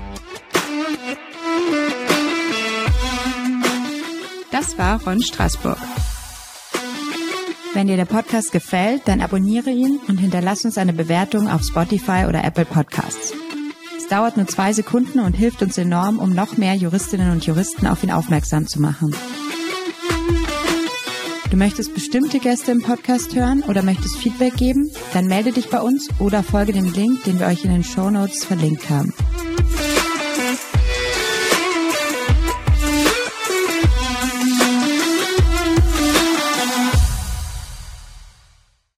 Das war Ron Straßburg. Wenn dir der Podcast gefällt, dann abonniere ihn und hinterlass uns eine Bewertung auf Spotify oder Apple Podcasts. Es dauert nur zwei Sekunden und hilft uns enorm, um noch mehr Juristinnen und Juristen auf ihn aufmerksam zu machen. Du möchtest bestimmte Gäste im Podcast hören oder möchtest Feedback geben? Dann melde dich bei uns oder folge dem Link, den wir euch in den Shownotes verlinkt haben.